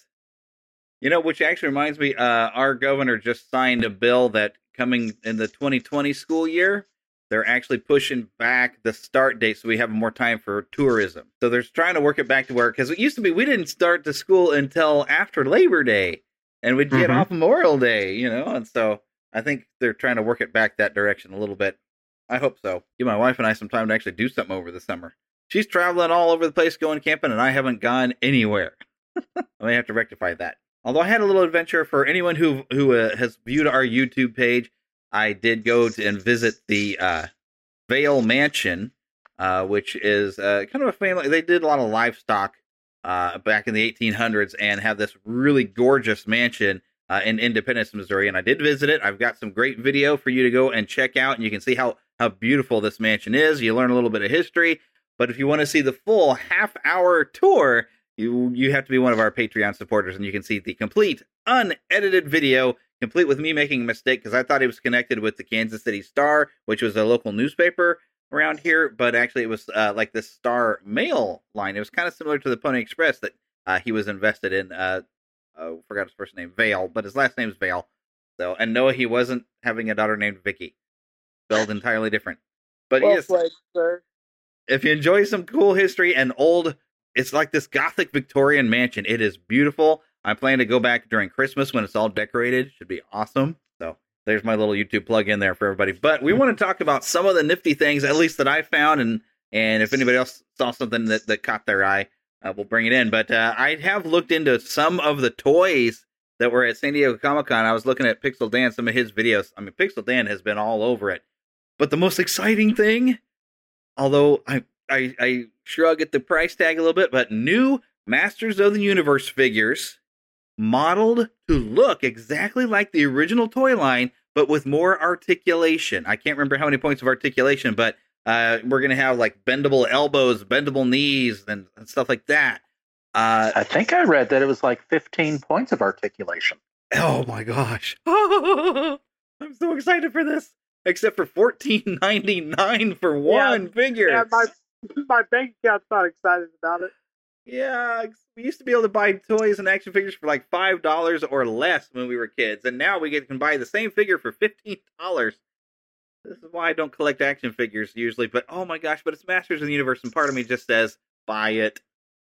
You know, which actually reminds me, uh, our governor just signed a bill that coming in the twenty twenty school year, they're actually pushing back the start date so we have more time for tourism. So they're trying to work it back to where, because it used to be we didn't start the school until after Labor Day, and we'd get mm-hmm. off Memorial Day, you know, and so I think they're trying to work it back that direction a little bit. I hope so. Give my wife and I some time to actually do something over the summer. She's traveling all over the place going camping, and I haven't gone anywhere. I may have to rectify that. Although I had a little adventure for anyone who who uh, has viewed our YouTube page. I did go to and visit the uh, Vale Mansion, uh, which is uh, kind of a family. They did a lot of livestock uh, back in the eighteen hundreds and have this really gorgeous mansion uh, in Independence, Missouri. And I did visit it. I've got some great video for you to go and check out, and you can see how, how beautiful this mansion is. You learn a little bit of history. But if you want to see the full half-hour tour, you you have to be one of our Patreon supporters, and you can see the complete, unedited video, complete with me making a mistake, because I thought he was connected with the Kansas City Star, which was a local newspaper around here, but actually it was uh, like the Star Mail line. It was kind of similar to the Pony Express that uh, he was invested in. Uh, uh, forgot his first name, Vale, but his last name is Vale. So, and no, he wasn't having a daughter named Vicky. Spelled entirely different. But well yes. played, sir. If you enjoy some cool history and old, it's like this Gothic Victorian mansion. It is beautiful. I plan to go back during Christmas when it's all decorated. Should be awesome. So there's my little YouTube plug in there for everybody. But we want to talk about some of the nifty things, at least that I found. And, and if anybody else saw something that, that caught their eye, uh, we'll bring it in. But uh, I have looked into some of the toys that were at San Diego Comic-Con. I was looking at Pixel Dan, some of his videos. I mean, Pixel Dan has been all over it. But the most exciting thing, although I, I I shrug at the price tag a little bit, but new Masters of the Universe figures modeled to look exactly like the original toy line, but with more articulation. I can't remember how many points of articulation, but uh, we're going to have like bendable elbows, bendable knees, and, and stuff like that. Uh, I think I read that it was like fifteen points of articulation. Oh my gosh. I'm so excited for this. Except for fourteen ninety-nine for one yeah, figure. Yeah, my my bank account's not excited about it. Yeah, we used to be able to buy toys and action figures for like five dollars or less when we were kids, and now we get can buy the same figure for fifteen dollars. This is why I don't collect action figures usually, but oh my gosh, but it's Masters of the Universe, and part of me just says, buy it.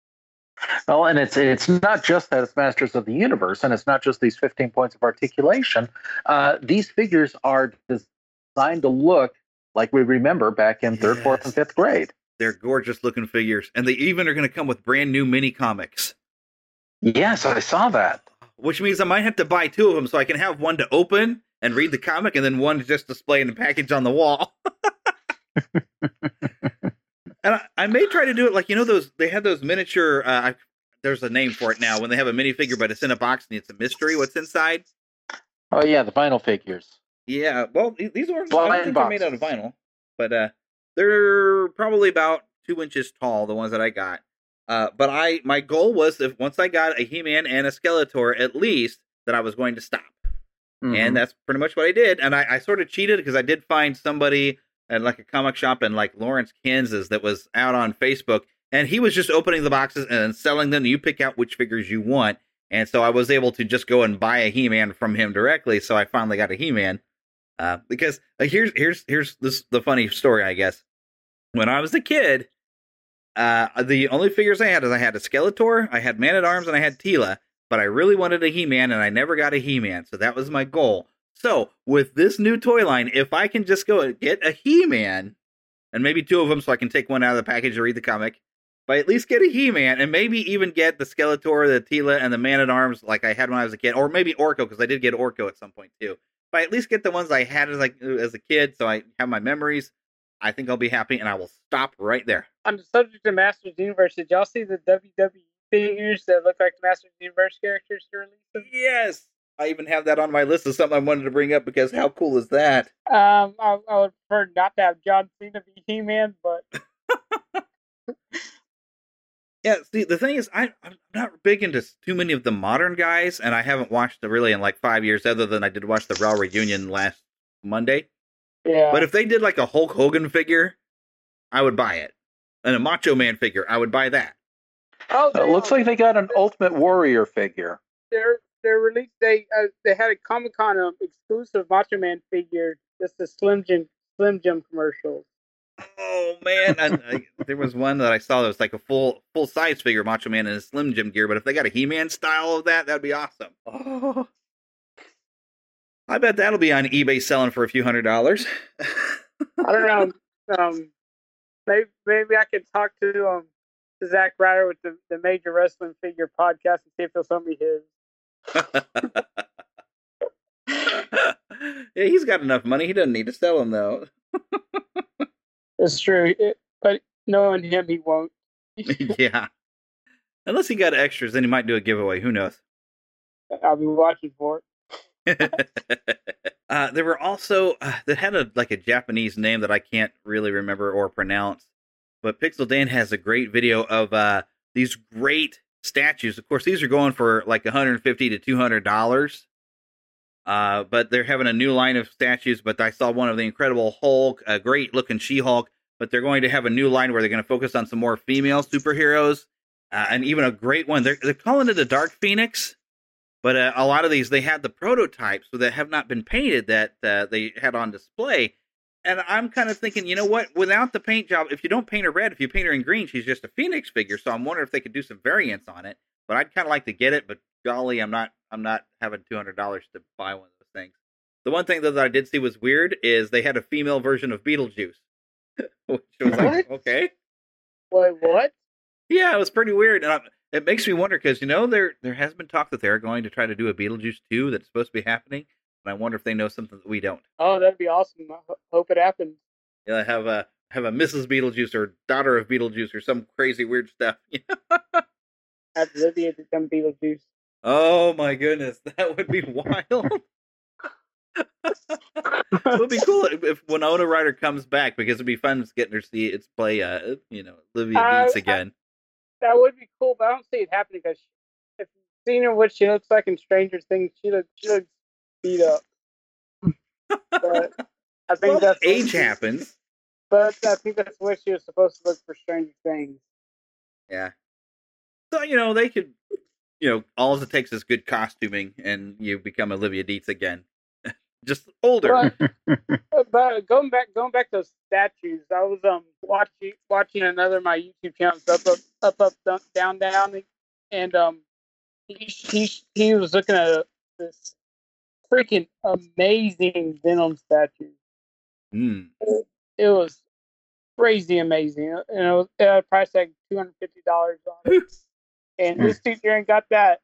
Well, and it's it's not just that it's Masters of the Universe, and it's not just these fifteen points of articulation. Uh, these figures are designed to look like we remember back in third, yes. fourth, and fifth grade. They're gorgeous looking figures, and they even are going to come with brand new mini comics. Yes, I saw that. Which means I might have to buy two of them so I can have one to open and read the comic, and then one to just display in the package on the wall. And I, I may try to do it like, you know, those they have those miniature. Uh, I, there's a name for it now when they have a minifigure, but it's in a box and it's a mystery what's inside. Oh yeah, the vinyl figures. Yeah, well, these are I don't think they're made out of vinyl, but uh, they're probably about two inches tall. The ones that I got, uh, but I my goal was if once I got a He-Man and a Skeletor at least that I was going to stop, mm-hmm. and that's pretty much what I did. And I, I sort of cheated because I did find somebody at like a comic shop in like Lawrence, Kansas that was out on Facebook, and he was just opening the boxes and selling them. You pick out which figures you want, and so I was able to just go and buy a He-Man from him directly. So I finally got a He-Man. Uh, because uh, here's here's here's this the funny story, I guess. When I was a kid, uh, the only figures I had is I had a Skeletor, I had Man-at-Arms, and I had Teela. But I really wanted a He-Man, and I never got a He-Man, so that was my goal. So with this new toy line, if I can just go and get a He-Man, and maybe two of them, so I can take one out of the package to read the comic, but at least get a He-Man, and maybe even get the Skeletor, the Teela, and the Man-at-Arms like I had when I was a kid, or maybe Orko, because I did get Orko at some point too. If I at least get the ones I had as like as a kid, so I have my memories, I think I'll be happy, and I will stop right there. On the subject of Masters of the Universe, did y'all see the W W E figures that look like the Masters of the Universe characters to release them? Yes! I even have that on my list of something I wanted to bring up, because how cool is that? Um, I, I would prefer not to have John Cena be He-Man, but... Yeah, see, the thing is, I, I'm not big into too many of the modern guys, and I haven't watched it really in like five years, other than I did watch the Raw reunion last Monday. Yeah. But if they did like a Hulk Hogan figure, I would buy it. And a Macho Man figure, I would buy that. Oh, it looks like they got an Ultimate Warrior figure. Their their release they uh, they had a Comic Con um, exclusive Macho Man figure, just a Slim Jim Slim Jim commercial. Oh man, I, I, there was one that I saw that was like a full full size figure Macho Man in his Slim Jim gear. But if they got a He-Man style of that, that'd be awesome. Oh, I bet that'll be on eBay selling for a few hundred dollars. I don't know. Um, maybe maybe I could talk to um to Zack Ryder with the, the Major Wrestling Figure podcast and see if he'll sell me his. Yeah, he's got enough money. He doesn't need to sell them though. It's true, it, but knowing him, he won't. Yeah, unless he got extras, then he might do a giveaway. Who knows? I'll be watching for it. uh, there were also uh, that had a like a Japanese name that I can't really remember or pronounce. But Pixel Dan has a great video of uh, these great statues. Of course, these are going for like one hundred fifty to two hundred dollars. Uh, but they're having a new line of statues. But I saw one of the Incredible Hulk, a great looking She-Hulk. But they're going to have a new line where they're going to focus on some more female superheroes. Uh, and even a great one. They're, they're calling it a Dark Phoenix. But uh, a lot of these, they had the prototypes that have not been painted that uh, they had on display. And I'm kind of thinking, you know what? Without the paint job, if you don't paint her red, if you paint her in green, she's just a Phoenix figure. So I'm wondering if they could do some variants on it. But I'd kind of like to get it. But golly, I'm not. I'm not having two hundred dollars to buy one of those things. The one thing that I did see was weird is they had a female version of Beetlejuice, which was what? like, okay, wait, what? Yeah, it was pretty weird, and I, it makes me wonder because you know there there has been talk that they're going to try to do a Beetlejuice two that's supposed to be happening. And I wonder if they know something that we don't. Oh, that'd be awesome. I ho- hope it happens. Yeah, have a have a Missus Beetlejuice or daughter of Beetlejuice or some crazy weird stuff. Have Olivia become Beetlejuice. Oh my goodness, that would be wild. It would be cool if Winona Ryder comes back because it'd be fun getting her to see it's play, uh, you know, Olivia Uh, Deeds again. I, that would be cool, but I don't see it happening because if you've seen her what she looks like in Stranger Things, she looks she looks beat up. But I think Well, that's age she, happens. But I think that's what she was supposed to look for Stranger Things. Yeah. So, you know, they could, you know, all it takes is good costuming and you become Olivia Deeds again. Just older. But, but going back, going back to statues, I was um watching watching another of my YouTube channels, up up up up down down, down and um he he he was looking at a, this freaking amazing Venom statue. Mm. It, it was crazy amazing, and it was at a price tag two hundred fifty dollars on it. And this dude here ain't got that.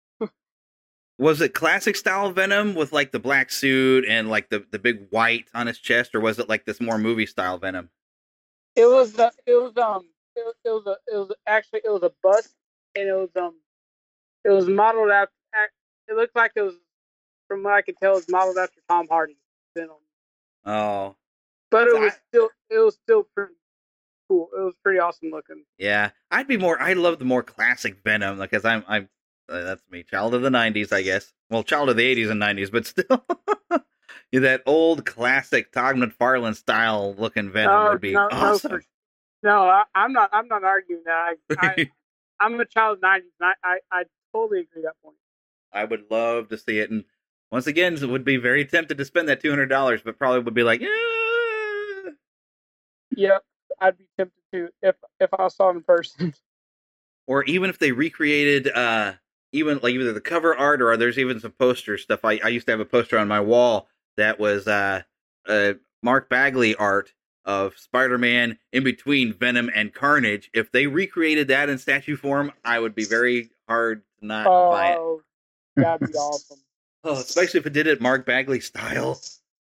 Was it classic style Venom with like the black suit and like the, the big white on his chest, or was it like this more movie style Venom? It was uh, it was um it was, it was a it was actually it was a bust, and it was um it was modeled after. It looked like it was, from what I could tell, it was modeled after Tom Hardy Venom. Oh, but it so was I, still it was still pretty cool. It was pretty awesome looking. Yeah, I'd be more. I love the more classic Venom because I'm I'm. Uh, that's me, child of the nineties, I guess. Well, child of the eighties and nineties, but still, yeah, that old classic Todd McFarlane style looking Venom no, would be no, awesome. No, for, no I, I'm not. I'm not arguing that. I, I, I'm a child of the nineties, and I, I, I totally agree with that point. I would love to see it, and once again, would be very tempted to spend that two hundred dollars, but probably would be like, eh. Yep, I'd be tempted to if if I saw it in person. Or even if they recreated. uh Even like either the cover art or there's even some poster stuff. I, I used to have a poster on my wall that was uh, uh, Mark Bagley art of Spider-Man in between Venom and Carnage. If they recreated that in statue form, I would be very hard to not oh, buy it. That'd be awesome. Oh, especially if it did it Mark Bagley style.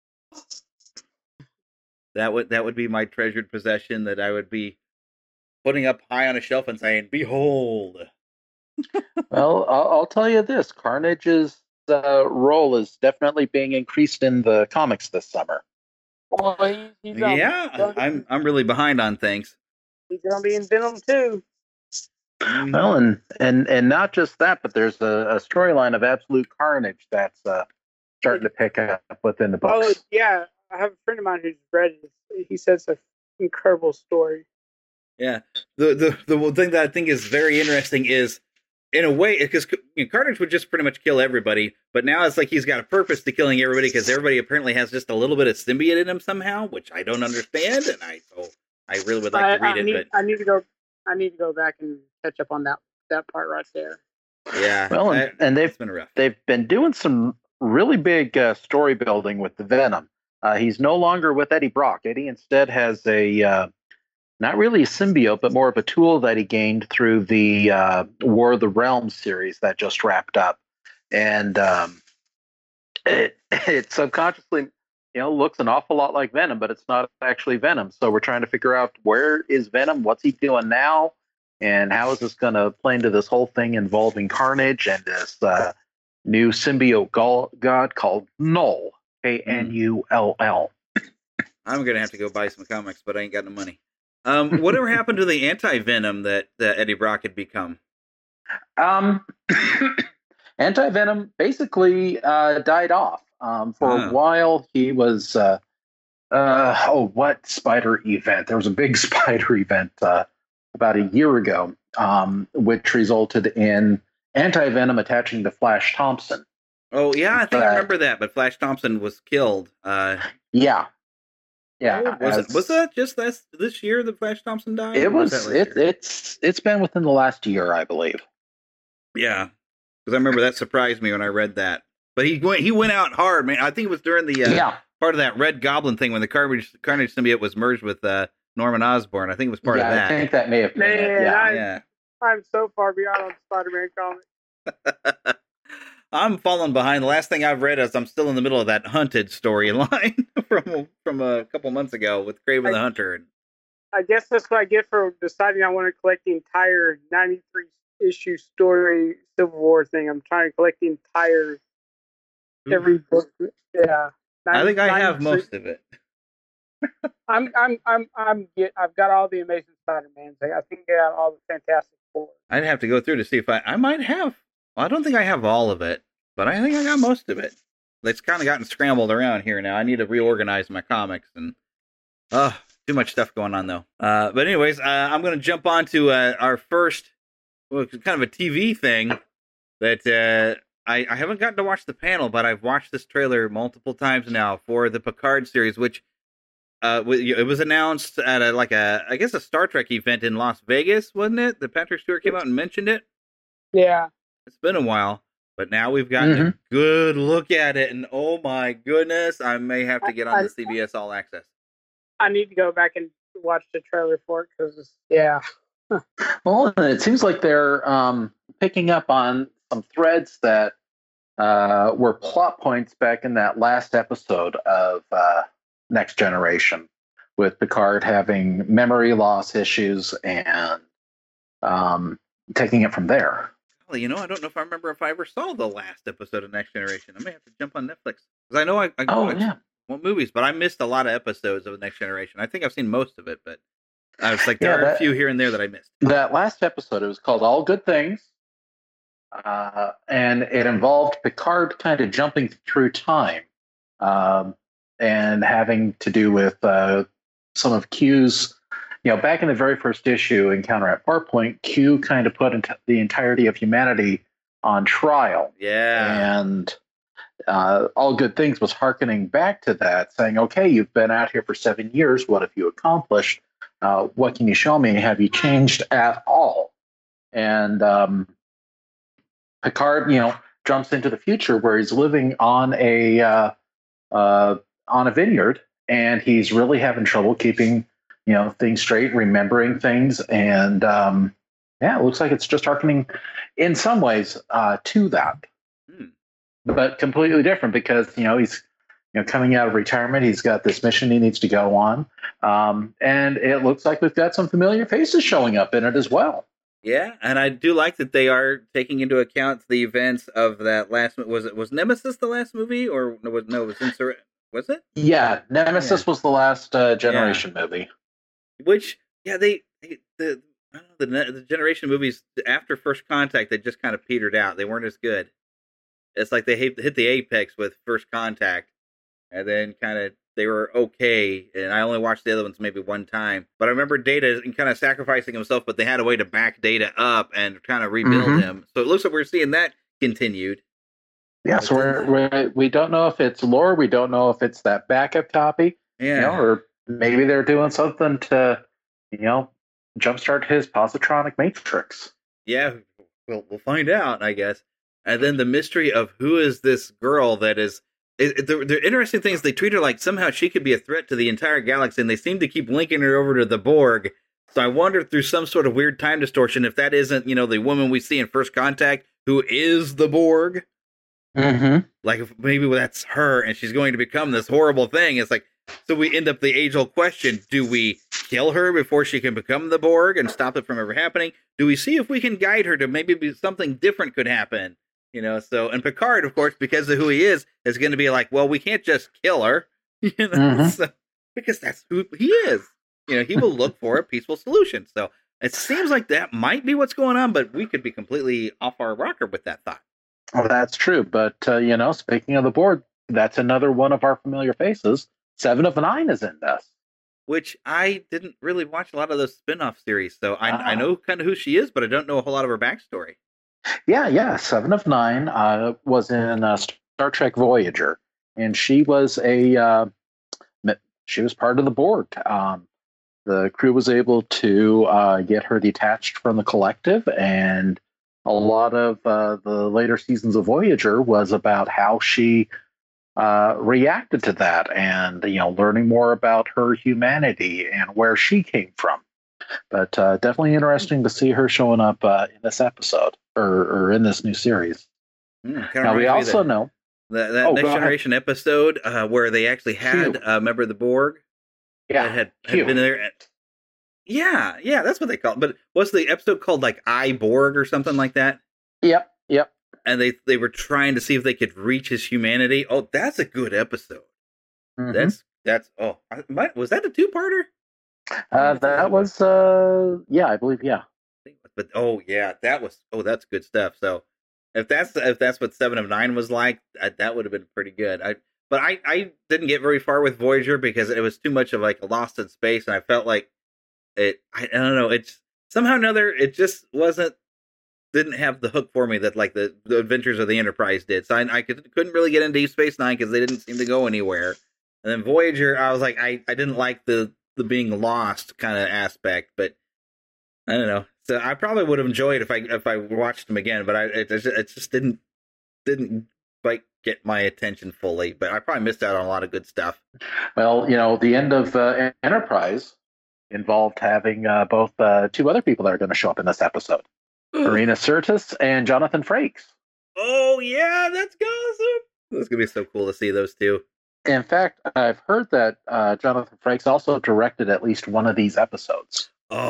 That would that would be my treasured possession that I would be putting up high on a shelf and saying, "Behold." Well, I'll, I'll tell you this: Carnage's uh, role is definitely being increased in the comics this summer. Well, he, he's, um, yeah, gonna, I'm I'm really behind on things. He's gonna be in Venom too. Mm-hmm. Well, and, and and not just that, but there's a, a storyline of absolute carnage that's uh, starting to pick up within the books. Oh, yeah. I have a friend of mine who's read it. He says it's an incredible story. Yeah. The, the the one thing that I think is very interesting is, in a way, because you know, Carnage would just pretty much kill everybody, but now it's like he's got a purpose to killing everybody because everybody apparently has just a little bit of symbiote in him somehow, which I don't understand, and I so I really would like I, to read I it. Need, but I need to go. I need to go back and catch up on that that part right there. Yeah. Well, and, I, and they've been rough. they've been doing some really big uh, story building with the Venom. Uh, he's no longer with Eddie Brock. Eddie instead has a uh, not really a symbiote, but more of a tool that he gained through the uh, War of the Realms series that just wrapped up, and um, it it subconsciously, you know, looks an awful lot like Venom, but it's not actually Venom. So we're trying to figure out where is Venom, what's he doing now, and how is this going to play into this whole thing involving Carnage and this uh, new symbiote god called Null, K N U L L. I'm gonna have to go buy some comics, but I ain't got no money. Um, whatever happened to the anti-Venom that, that Eddie Brock had become? Um, anti-Venom basically uh, died off. Um, for Huh. a while, he was, uh, uh, oh, what spider event? There was a big spider event uh, about a year ago, um, which resulted in anti-Venom attaching to Flash Thompson. Oh, yeah, I think Uh, I remember that, but Flash Thompson was killed. Uh, Yeah. Yeah. oh, was, as- it, was that just this, this year that Flash Thompson died? It Or was, that last it, year? it's, it's been within the last year, I believe. Yeah, because I remember that surprised me when I read that. But he went he went out hard, man. I think it was during the uh, Yeah. part of that Red Goblin thing when the Carnage Carnage symbiote was merged with uh, Norman Osborn. I think it was part yeah, of that. I think that may have been Man, it. Yeah. I, Yeah. I'm so far beyond on Spider-Man comics. I'm falling behind. The last thing I've read is I'm still in the middle of that Hunted storyline from from a couple months ago with Kraven the Hunter. I guess that's what I get for deciding I want to collect the entire ninety-three issue story Civil War thing. I'm trying to collect the entire every book. Yeah, I think I have ninety-three most of it. I'm I'm I'm I'm get. I've got all the Amazing Spider-Mans. I think I got all the Fantastic Four. I'd have to go through to see if I I might have. Well, I don't think I have all of it, but I think I got most of it. It's kind of gotten scrambled around here now. I need to reorganize my comics and uh too much stuff going on though. Uh, but anyways, uh, I'm going to jump on to uh, our first, well, it's kind of a T V thing that uh, I, I haven't gotten to watch the panel, but I've watched this trailer multiple times now for the Picard series, which uh, it was announced at a, like a, I guess a Star Trek event in Las Vegas, wasn't it? That Patrick Stewart came out and mentioned it. Yeah. It's been a while, but now we've gotten Mm-hmm. a good look at it, and oh my goodness, I may have to get on I- the C B S All Access. I need to go back and watch the trailer for it because yeah. Well, and it seems like they're um, picking up on some threads that uh, were plot points back in that last episode of uh, Next Generation, with Picard having memory loss issues and um, taking it from there. Well, you know, I don't know if I remember if I ever saw the last episode of Next Generation. I may have to jump on Netflix because I know I, I Oh, watched yeah. one movies, but I missed a lot of episodes of Next Generation. I think I've seen most of it, but I was like, there Yeah, are that- a few here and there that I missed. That last episode, it was called All Good Things, uh, and it involved Picard kind of jumping through time um, and having to do with uh, some of Q's. You know, back in the very first issue, Encounter at Farpoint, Q kind of put into the entirety of humanity on trial. Yeah. And uh, All Good Things was hearkening back to that, saying, okay, you've been out here for seven years. What have you accomplished? Uh, what can you show me? Have you changed at all? And um, Picard, you know, jumps into the future where he's living on a uh, uh, on a vineyard, and he's really having trouble keeping, you know, things straight, remembering things, and um, yeah, it looks like it's just hearkening in some ways uh, to that, Hmm. but completely different because you know he's you know coming out of retirement. He's got this mission he needs to go on, um, and it looks like we've got some familiar faces showing up in it as well. Yeah, and I do like that they are taking into account the events of that last. Was it was Nemesis the last movie, or no? Was no? It was Insur- Was it? Yeah, Nemesis Yeah. was the last uh, generation movie. Which, yeah, they, they the I don't know, the, the generation movies after First Contact, they just kind of petered out. They weren't as good. It's like they hit, hit the apex with First Contact, and then kind of they were okay. And I only watched the other ones maybe one time. But I remember Data kind of sacrificing himself, but they had a way to back Data up and kind of rebuild mm-hmm. him. So it looks like we're seeing that continued. Yes, yeah, so we're, we're we don't know if it's lore. We don't know if it's that backup copy. Yeah, you know, or maybe they're doing something to, you know, jumpstart his positronic matrix. Yeah, we'll we'll find out, I guess. And then the mystery of who is this girl that is. It, the, the interesting thing is they treat her like somehow she could be a threat to the entire galaxy, and they seem to keep linking her over to the Borg. So I wonder through some sort of weird time distortion if that isn't, you know, the woman we see in First Contact who is the Borg. Mm-hmm. Like if maybe that's her, and she's going to become this horrible thing. It's like, so we end up the age-old question: do we kill her before she can become the Borg and stop it from ever happening? Do we see if we can guide her to maybe be something different could happen? You know, so, and Picard, of course, because of who he is, is going to be like, well, we can't just kill her, you know, mm-hmm. so, because that's who he is. You know, he will look for a peaceful solution. So it seems like that might be what's going on, but we could be completely off our rocker with that thought. Oh, that's true. But, uh, you know, speaking of the Borg, that's another one of our familiar faces. Seven of Nine is in this. Which I didn't really watch a lot of those spin-off series, so I, ah. I know kind of who she is, but I don't know a whole lot of her backstory. Yeah, yeah. Seven of Nine uh, was in uh, Star Trek Voyager, and she was a uh, she was part of the Borg. Um, the crew was able to uh, get her detached from the collective, and a lot of uh, the later seasons of Voyager was about how she uh, reacted to that, and you know, learning more about her humanity and where she came from. But uh, definitely interesting to see her showing up uh, in this episode or, or in this new series. Mm, now we also that, know that, that oh, Next Generation episode uh, where they actually had a member of the Borg. Yeah, that had, had been there. At, yeah, yeah, that's what they call it. But was the episode called like I, Borg or something like that? Yep, yep. And they they were trying to see if they could reach his humanity. Oh, that's a good episode. Mm-hmm. That's that's oh, I, my, was that a two-parter? Uh, that was, uh, yeah, I believe, yeah. But oh yeah, that was oh that's good stuff. So if that's if that's what Seven of Nine was like, that, that would have been pretty good. I but I, I didn't get very far with Voyager because it was too much of like a Lost in Space, and I felt like it. I, I don't know. It's somehow or another it just wasn't didn't have the hook for me that like the, the Adventures of the Enterprise did. So I, I could, couldn't really get into Deep Space Nine because they didn't seem to go anywhere. And then Voyager, I was like I, I didn't like the the being lost kind of aspect, but I don't know. So I probably would have enjoyed if I if I watched them again, but I it, it just didn't didn't quite get my attention fully. But I probably missed out on a lot of good stuff. Well, you know, the end of uh, Enterprise involved having uh, both uh, two other people that are going to show up in this episode: Marina Sirtis and Jonathan Frakes. Oh yeah, that's awesome! It's gonna be so cool to see those two. In fact, I've heard that uh, Jonathan Frakes also directed at least one of these episodes.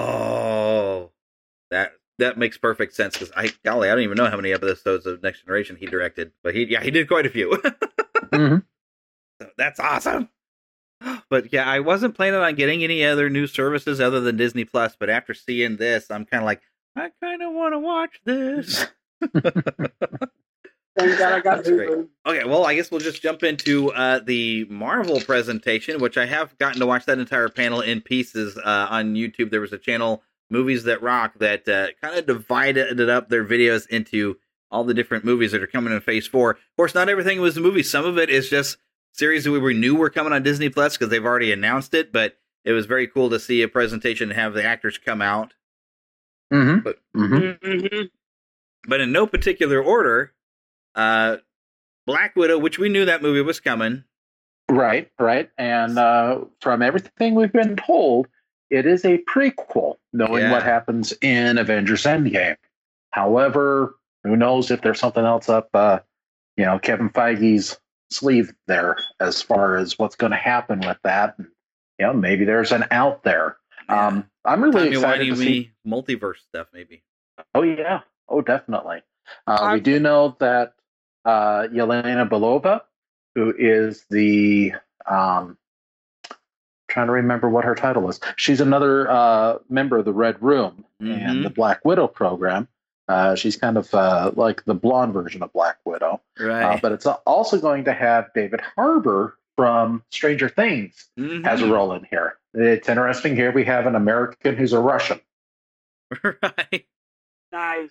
Oh, that that makes perfect sense because I golly, I don't even know how many episodes of Next Generation he directed, but he yeah he did quite a few. mm-hmm. So that's awesome. But yeah, I wasn't planning on getting any other new services other than Disney Plus, but after seeing this, I'm kind of like, I kind of want to watch this. Thank God I got That's great. Okay, well, I guess we'll just jump into uh, the Marvel presentation, which I have gotten to watch that entire panel in pieces uh, on YouTube. There was a channel, Movies That Rock, that uh, kind of divided it up their videos into all the different movies that are coming in Phase Four. Of course, not everything was a movie. Some of it is just series that we knew were coming on Disney Plus because they've already announced it. But it was very cool to see a presentation and have the actors come out. Mm-hmm. But, mm-hmm. Mm-hmm. but in no particular order. Uh, Black Widow, which we knew that movie was coming. Right, right. And uh, from everything we've been told, it is a prequel, knowing Yeah. what happens in Avengers Endgame. However, who knows if there's something else up, uh, you know, Kevin Feige's sleeve there as far as what's going to happen with that. And, you know, maybe there's an out there. Yeah. Um, I'm really Timey excited to wimey see. multiverse stuff, maybe. Oh, yeah. Oh, definitely. Uh, we do know that uh, Yelena Belova, who is the um, trying to remember what her title is. She's another uh, member of the Red Room Mhm. and the Black Widow program. Uh, she's kind of uh, like the blonde version of Black Widow. Right. Uh, but it's also going to have David Harbour from Stranger Things Mhm. has a role in here. It's interesting. Here we have an American who's a Russian. Right. Nice.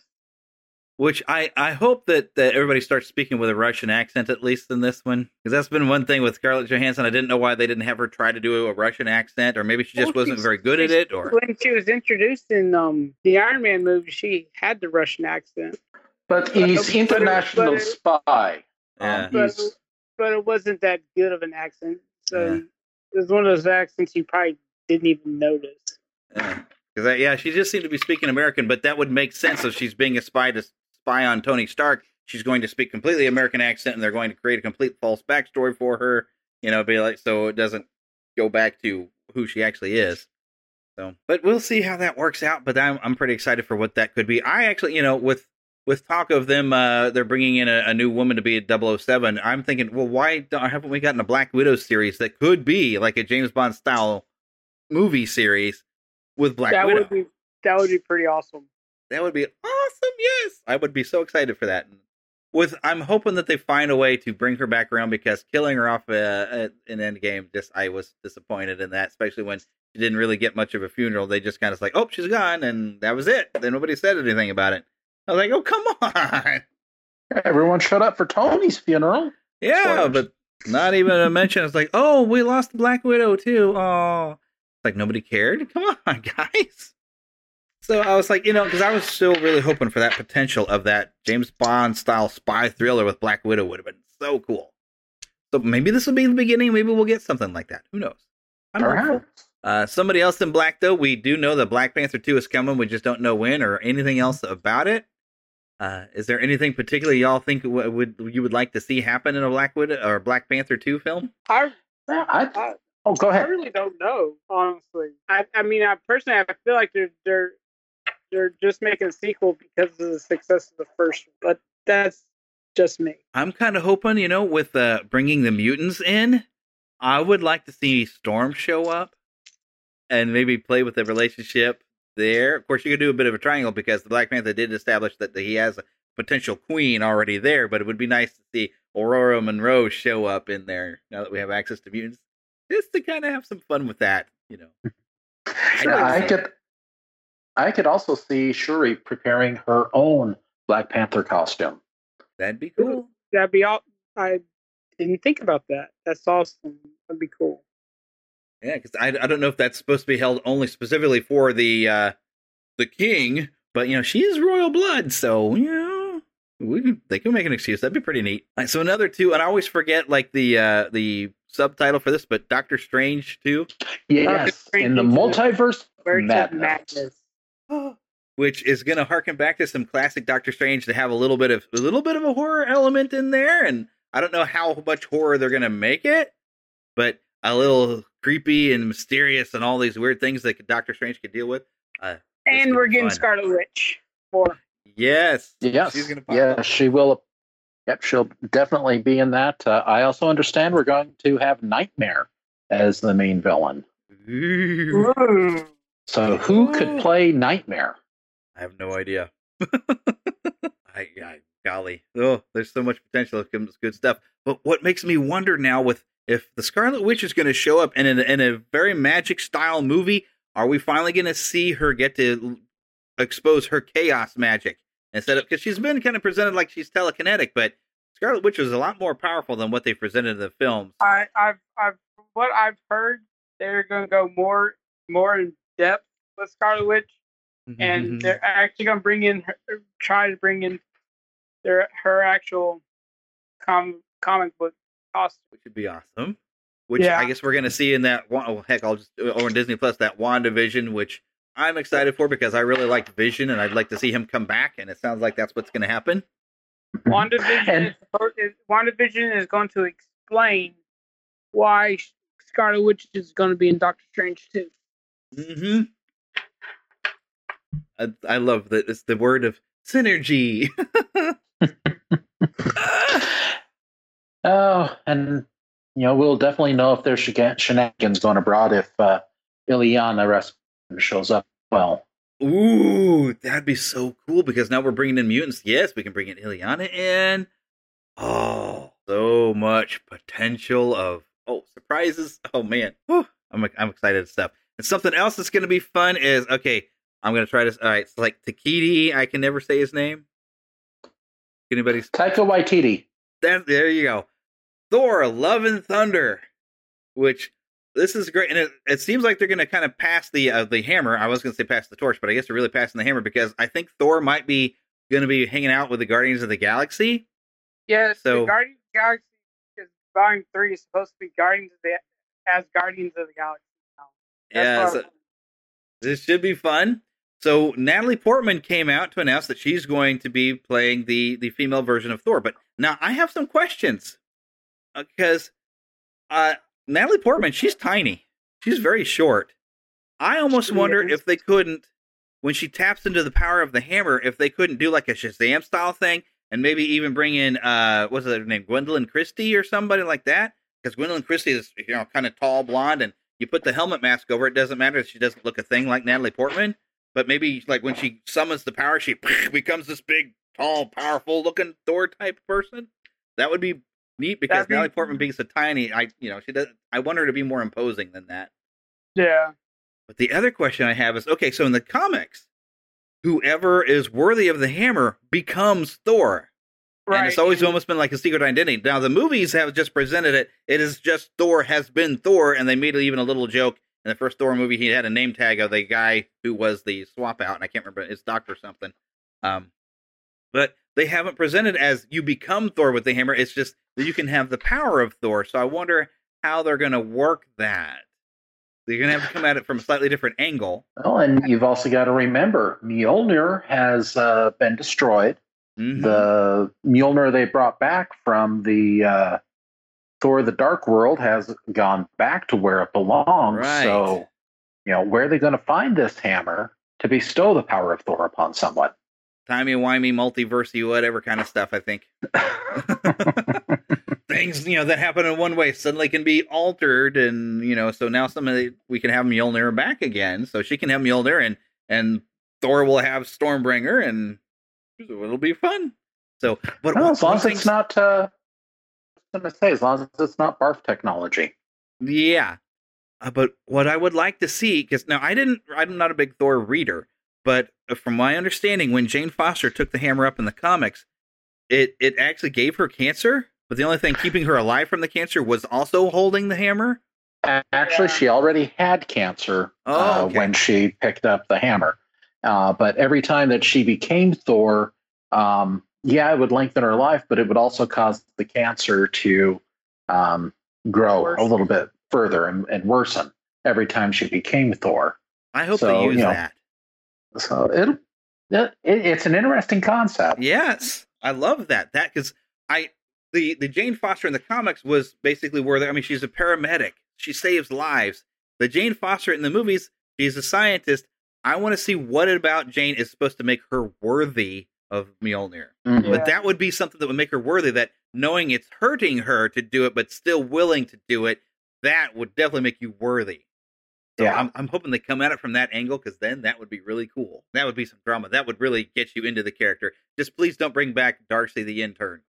Which I, I hope that, that everybody starts speaking with a Russian accent, at least in this one. Because that's been one thing with Scarlett Johansson. I didn't know why they didn't have her try to do a Russian accent, or maybe she just Well, wasn't she's- very good at it. Or When she was introduced in um, the Iron Man movie, she had the Russian accent. But he's But it- international but it- spy. Yeah. Um, But, he's, but it wasn't that good of an accent. So Yeah. it was one of those accents you probably didn't even notice. Yeah. Because yeah, she just seemed to be speaking American, but that would make sense if she's being a spy to spy on Tony Stark. She's going to speak completely American accent, and they're going to create a complete false backstory for her. You know, be like so it doesn't go back to who she actually is. So, but we'll see how that works out. But I'm I'm pretty excited for what that could be. I actually, you know, with with talk of them, uh, they're bringing in a, a new woman to be a double oh seven. I'm thinking, well, why don't, haven't we gotten a Black Widow series that could be like a James Bond style movie series with Black that Widow? would be that would be pretty awesome. That would be awesome. Yes, I would be so excited for that. With, I'm hoping that they find a way to bring her back around, because killing her off uh, at an Endgame, just I was disappointed in that, especially when she didn't really get much of a funeral. They just kind of like, oh, she's gone, and that was it. Then nobody said anything about it. I was like, oh, come on. everyone shut up for Tony's funeral. Yeah, Spoilers. but not even a mention. It's like, oh, we lost the Black Widow too. Oh, like nobody cared. Come on, guys. So I was like, you know, because I was still really hoping for that potential of that James Bond style spy thriller with Black Widow would have been so cool. So maybe this will be the beginning. Maybe we'll get something like that. Who knows? I'm hopeful. Uh, somebody else in black, though, we do know that Black Panther two is coming. We just don't know when or anything else about it. Uh, is there anything particular y'all think w- would you would like to see happen in a Black Widow or Black Panther two film? I, I, I oh, go I ahead. really don't know, honestly. I, I mean, I personally, I feel like they're they're they're just making a sequel because of the success of the first one, but that's just me. I'm kind of hoping, you know, with uh, bringing the mutants in, I would like to see Storm show up and maybe play with the relationship there. Of course, you could do a bit of a triangle because the Black Panther did establish that he has a potential queen already there, but it would be nice to see Aurora Monroe show up in there now that we have access to mutants, just to kind of have some fun with that, you know. Sure, I could. I could also see Shuri preparing her own Black Panther costume. That'd be cool. That'd be all. I didn't think about that. That's awesome. That'd be cool. Yeah, because I, I don't know if that's supposed to be held only specifically for the uh, the king, but you know she is royal blood, so you know we can, they can make an excuse. That'd be pretty neat. All right, so another two, and I always forget like the uh, the subtitle for this, but Doctor Strange too. Yes, in the multiverse madness. madness. Which is going to harken back to some classic Doctor Strange to have a little bit of a little bit of a horror element in there, and I don't know how much horror they're going to make it, but a little creepy and mysterious and all these weird things that Doctor Strange could deal with. Uh, And we're getting fun. Scarlet Witch. For Yes, Yes, she's gonna pop yeah, up. she will. Yep, she'll definitely be in that. Uh, I also understand we're going to have Nightmare as the main villain. Ooh. So who could play Nightmare? I have no idea. I, I golly, oh, there's so much potential. It comes good stuff. But what makes me wonder now, with if the Scarlet Witch is going to show up in a, in a very magic style movie, are we finally going to see her get to expose her chaos magic instead of, because she's been kind of presented like she's telekinetic, but Scarlet Witch is a lot more powerful than what they presented in the films. I, I've, I've, what I've heard, they're going to go more, more in depth with Scarlet Witch, and they're actually going to bring in, her, try to bring in their her actual com, comic book costume, which would be awesome. Which Yeah. I guess we're going to see in that. Oh, heck, I'll just over in Disney Plus that WandaVision, which I'm excited for because I really liked Vision, and I'd like to see him come back. And it sounds like that's what's going to happen. WandaVision is, supposed- is WandaVision is going to explain why Scarlet Witch is going to be in Doctor Strange too. Mm-hmm. I, I love that it's the word of synergy. Oh, and you know, we'll definitely know if there's shenanigans going abroad if uh, Ilyana Rasputin shows up. Well, ooh, that'd be so cool because now we're bringing in mutants. Yes, we can bring in Ilyana in. Oh, so much potential of oh surprises. Oh man, Whew. I'm I'm excited and stuff. And something else that's going to be fun is okay. I'm going to try this. All right, it's like Takiti. I can never say his name. Anybody's Taika Waititi. That there you go. Thor: Love and Thunder, which this is great, and it, it seems like they're going to kind of pass the uh, the hammer. I was going to say pass the torch, but I guess they're really passing the hammer because I think Thor might be going to be hanging out with the Guardians of the Galaxy. Yeah, so the Guardians of the Galaxy is volume three is supposed to be Guardians of the as Guardians of the Galaxy now. Yeah, so, this should be fun. So Natalie Portman came out to announce that she's going to be playing the, the female version of Thor. But now I have some questions because uh, Natalie Portman, she's tiny. She's very short. I almost she wonder is. if they couldn't, when she taps into the power of the hammer, if they couldn't do like a Shazam style thing and maybe even bring in, uh, what's her name, Gwendolyn Christie or somebody like that. Because Gwendolyn Christie is, you know, kind of tall, blonde, and you put the helmet mask over it, doesn't matter if she doesn't look a thing like Natalie Portman. But maybe, like, when she summons the power, she becomes this big, tall, powerful-looking Thor-type person. That would be neat, because That'd Natalie be... Portman being so tiny, I, you know, she does. I want her to be more imposing than that. Yeah. But the other question I have is, okay, so in the comics, whoever is worthy of the hammer becomes Thor. Right. And it's always almost been like a secret identity. Now, the movies have just presented it. It is just Thor has been Thor, and they made even a little joke. In the first Thor movie, he had a name tag of the guy who was the swap out, and I can't remember, it's Doctor something. Um, but they haven't presented as you become Thor with the hammer. It's just that you can have the power of Thor. So I wonder how they're going to work that. They're going to have to come at it from a slightly different angle. Well, and you've also got to remember, Mjolnir has uh, been destroyed. Mm-hmm. The Mjolnir they brought back from the uh, Thor the Dark World has gone back to where it belongs. Right. So, you know, where are they going to find this hammer to bestow the power of Thor upon someone? Timey-wimey, multiversey, whatever kind of stuff, I think. Things, you know, that happen in one way suddenly can be altered, and, you know, so now somebody, we can have Mjolnir back again. So she can have Mjolnir, and, and Thor will have Stormbringer, and it'll be fun. So, but well, as long as it's not... Uh... I was going to say, as long as it's not barf technology. Yeah. Uh, but what I would like to see, because now I didn't, I'm not a big Thor reader, but from my understanding, when Jane Foster took the hammer up in the comics, it, it actually gave her cancer, but the only thing keeping her alive from the cancer was also holding the hammer. Actually, yeah. She already had cancer oh, uh, okay. when she picked up the hammer. Uh, but every time that she became Thor, um, yeah, it would lengthen her life, but it would also cause the cancer to um, grow worsen. a little bit further and, and worsen every time she became Thor. I hope so, they use you know, that. So it, it it's an interesting concept. Yes, I love that. That because I the the Jane Foster in the comics was basically where they, I mean she's a paramedic. She saves lives. The Jane Foster in the movies, she's a scientist. I want to see what about Jane is supposed to make her worthy of Mjolnir. Mm-hmm. But that would be something that would make her worthy, that knowing it's hurting her to do it, but still willing to do it, that would definitely make you worthy. So yeah. I'm, I'm hoping they come at it from that angle, because then that would be really cool. That would be some drama. That would really get you into the character. Just please don't bring back Darcy the intern.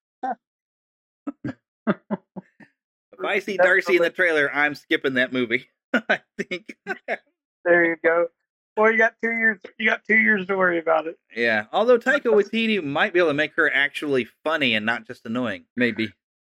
If I see Darcy in the trailer, I'm skipping that movie. I think. There you go. Well, you got two years. You got two years to worry about it. Yeah. Although Taika Waititi might be able to make her actually funny and not just annoying. Maybe.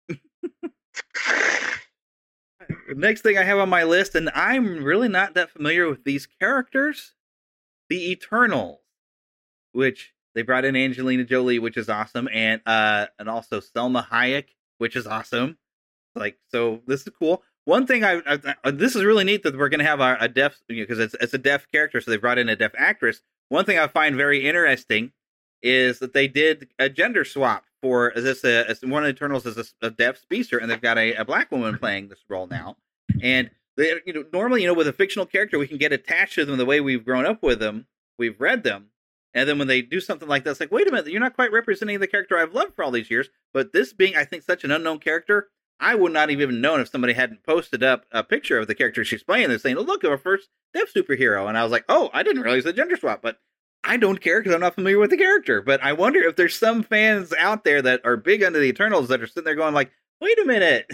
Next thing I have on my list, and I'm really not that familiar with these characters, the Eternals, which they brought in Angelina Jolie, which is awesome, and uh, and also Selma Hayek, which is awesome. Like, so this is cool. One thing I, I, I this is really neat that we're going to have a, a deaf, because you know, it's it's a deaf character, so they brought in a deaf actress. One thing I find very interesting is that they did a gender swap for is this a, as one of the Eternals is a, a deaf speedster, and they've got a, a black woman playing this role now. And they, you know, normally, you know, with a fictional character, we can get attached to them the way we've grown up with them, we've read them, and then when they do something like that, it's like, wait a minute, you're not quite representing the character I've loved for all these years. But this being, I think, such an unknown character, I would not have even known if somebody hadn't posted up a picture of the character she's playing. They're saying, oh, look, our first deaf superhero. And I was like, oh, I didn't realize the gender swap, but I don't care because I'm not familiar with the character. But I wonder if there's some fans out there that are big into the Eternals that are sitting there going like, wait a minute.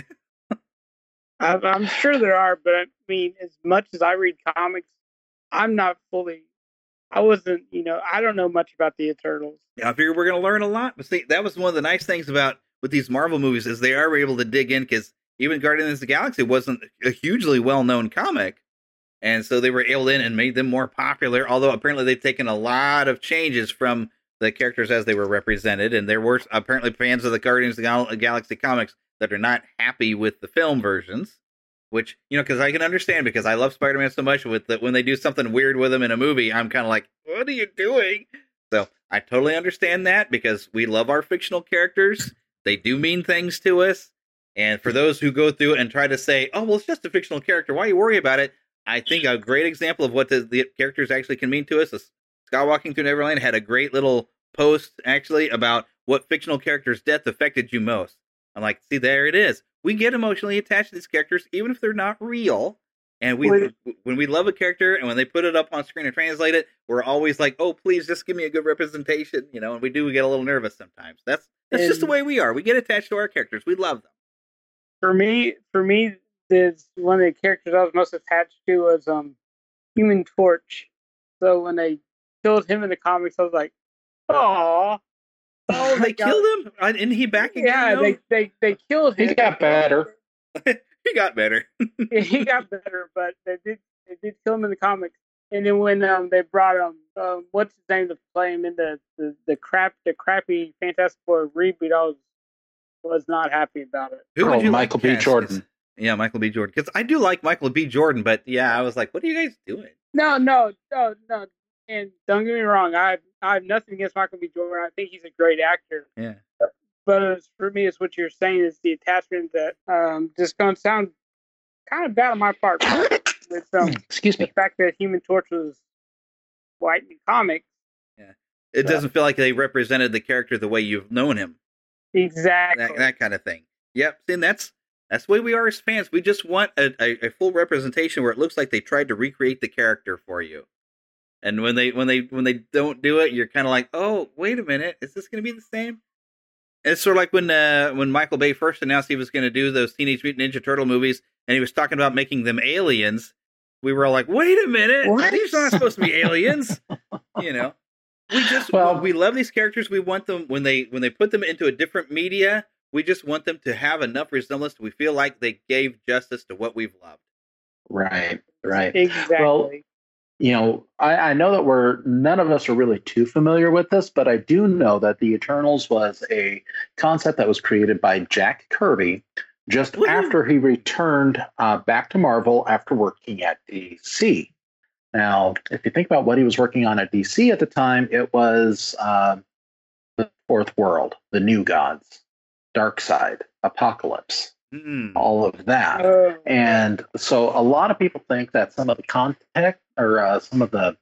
I'm sure there are, but I mean, as much as I read comics, I'm not fully, I wasn't, you know, I don't know much about the Eternals. Yeah, I figure we're going to learn a lot. But see, that was one of the nice things about with these Marvel movies is they are able to dig in because even Guardians of the Galaxy wasn't a hugely well-known comic. And so they were able in and made them more popular, although apparently they've taken a lot of changes from the characters as they were represented. And there were apparently fans of the Guardians of the Gal- Galaxy comics that are not happy with the film versions, which, you know, because I can understand because I love Spider-Man so much with that when they do something weird with him in a movie, I'm kind of like, what are you doing? So I totally understand that because we love our fictional characters. They do mean things to us. And for those who go through it and try to say, oh, well, it's just a fictional character, why you worry about it? I think a great example of what the, the characters actually can mean to us is Scott Walking Through Neverland had a great little post, actually, about what fictional character's death affected you most. I'm like, see, there it is. We get emotionally attached to these characters, even if they're not real. And we, Wait. when we love a character and when they put it up on screen and translate it, we're always like, oh, please just give me a good representation. You know, and we do get a little nervous sometimes. That's that's and just the way we are. We get attached to our characters. We love them. For me, for me, this one of the characters I was most attached to was um, Human Torch. So when they killed him in the comics, I was like, "Aww." Oh, they killed him? Isn't he back again? Yeah, they, they they killed him. He got better. he got better. he got better, but they did they did kill him in the comics. And then when um they brought him, um, what's his name to play him in the, the, the crap the crappy Fantastic Four reboot, I was was not happy about it. Who would oh, you Michael like B. Jordan. Yeah, Michael B. Jordan. Because I do like Michael B. Jordan, but yeah, I was like, what are you guys doing? No, no, no, no. And don't get me wrong, I I have nothing against Michael B. Jordan. I think he's a great actor. Yeah. But it's, for me, it's what you're saying is the attachment that um, just going to sound kind of bad on my part. With, um, Excuse me. The fact that Human Torch was white in comics. Yeah. It doesn't feel like they represented the character the way you've known him. Exactly. That, that kind of thing. Yep. And that's that's the way we are as fans. We just want a, a, a full representation where it looks like they tried to recreate the character for you. And when they when they when they don't do it, you're kind of like, oh, wait a minute, is this going to be the same? And it's sort of like when uh, when Michael Bay first announced he was going to do those Teenage Mutant Ninja Turtle movies, and he was talking about making them aliens. We were all like, wait a minute, what? These are not supposed to be aliens. You know, we just well, we love these characters. We want them when they when they put them into a different media. We just want them to have enough resemblance. We feel like they gave justice to what we've loved. Right, right. Exactly. Well, you know, I, I know that we're none of us are really too familiar with this, but I do know that the Eternals was a concept that was created by Jack Kirby just Woo. after he returned uh, back to Marvel after working at D C. Now, if you think about what he was working on at D C at the time, it was uh, the Fourth World, the New Gods, Darkseid, Apocalypse. Mm. All of that. Uh, and so a lot of people think that some of the context or uh, some of the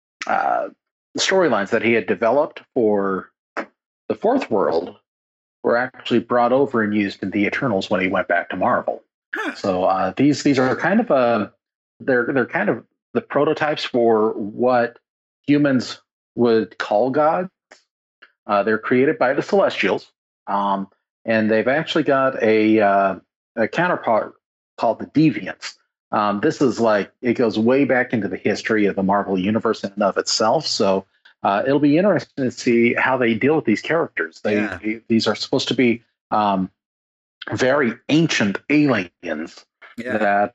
uh, storylines that he had developed for the Fourth World were actually brought over and used in the Eternals when he went back to Marvel. Huh. So uh, these these are kind of a they're they're kind of the prototypes for what humans would call gods. Uh, they're created by the Celestials. Um, And they've actually got a, uh, a counterpart called the Deviants. Um, this is like, it goes way back into the history of the Marvel Universe in and of itself. So uh, it'll be interesting to see how they deal with these characters. They, Yeah. they These are supposed to be um, very ancient aliens Yeah. that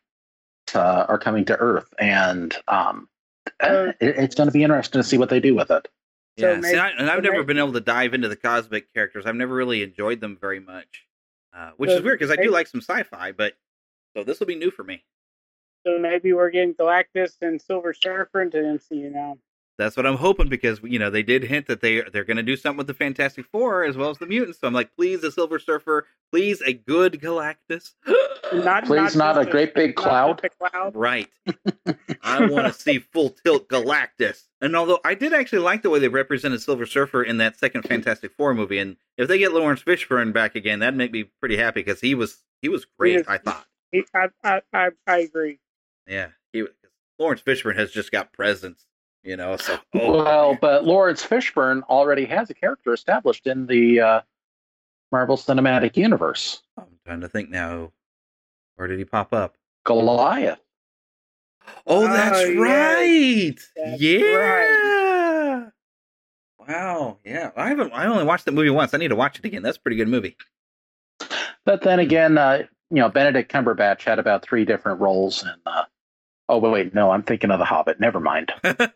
uh, are coming to Earth. And um, it, it's going to be interesting to see what they do with it. So Yeah, maybe- see, I, and I've so never maybe- been able to dive into the cosmic characters. I've never really enjoyed them very much, uh, which So is weird because I do maybe- like some sci-fi. But so this will be new for me. So maybe we're getting Galactus and Silver Surfer into the M C U now. That's what I'm hoping, because, you know, they did hint that they, they're going to do something with the Fantastic Four as well as the mutants. So I'm like, please, a Silver Surfer. Please, a good Galactus. Not, please, not, not a great big cloud. cloud. Right. I want to see full tilt Galactus. And although I did actually like the way they represented Silver Surfer in that second Fantastic Four movie, and if they get Lawrence Fishburne back again, that'd make me pretty happy, because he was he was great, He is- I thought. He, I, I, I, I agree. Yeah, he Lawrence Fishburne has just got presence, you know. So oh, well, man. but Lawrence Fishburne already has a character established in the uh, Marvel Cinematic Universe. I'm trying to think now. Where did he pop up? Goliath. Oh, that's Oh, yeah. right. That's yeah. Wow. Yeah. I haven't. I only watched that movie once. I need to watch it again. That's a pretty good movie. But then again, uh, you know, Benedict Cumberbatch had about three different roles. And uh, oh, wait, wait, no, I'm thinking of The Hobbit. Never mind.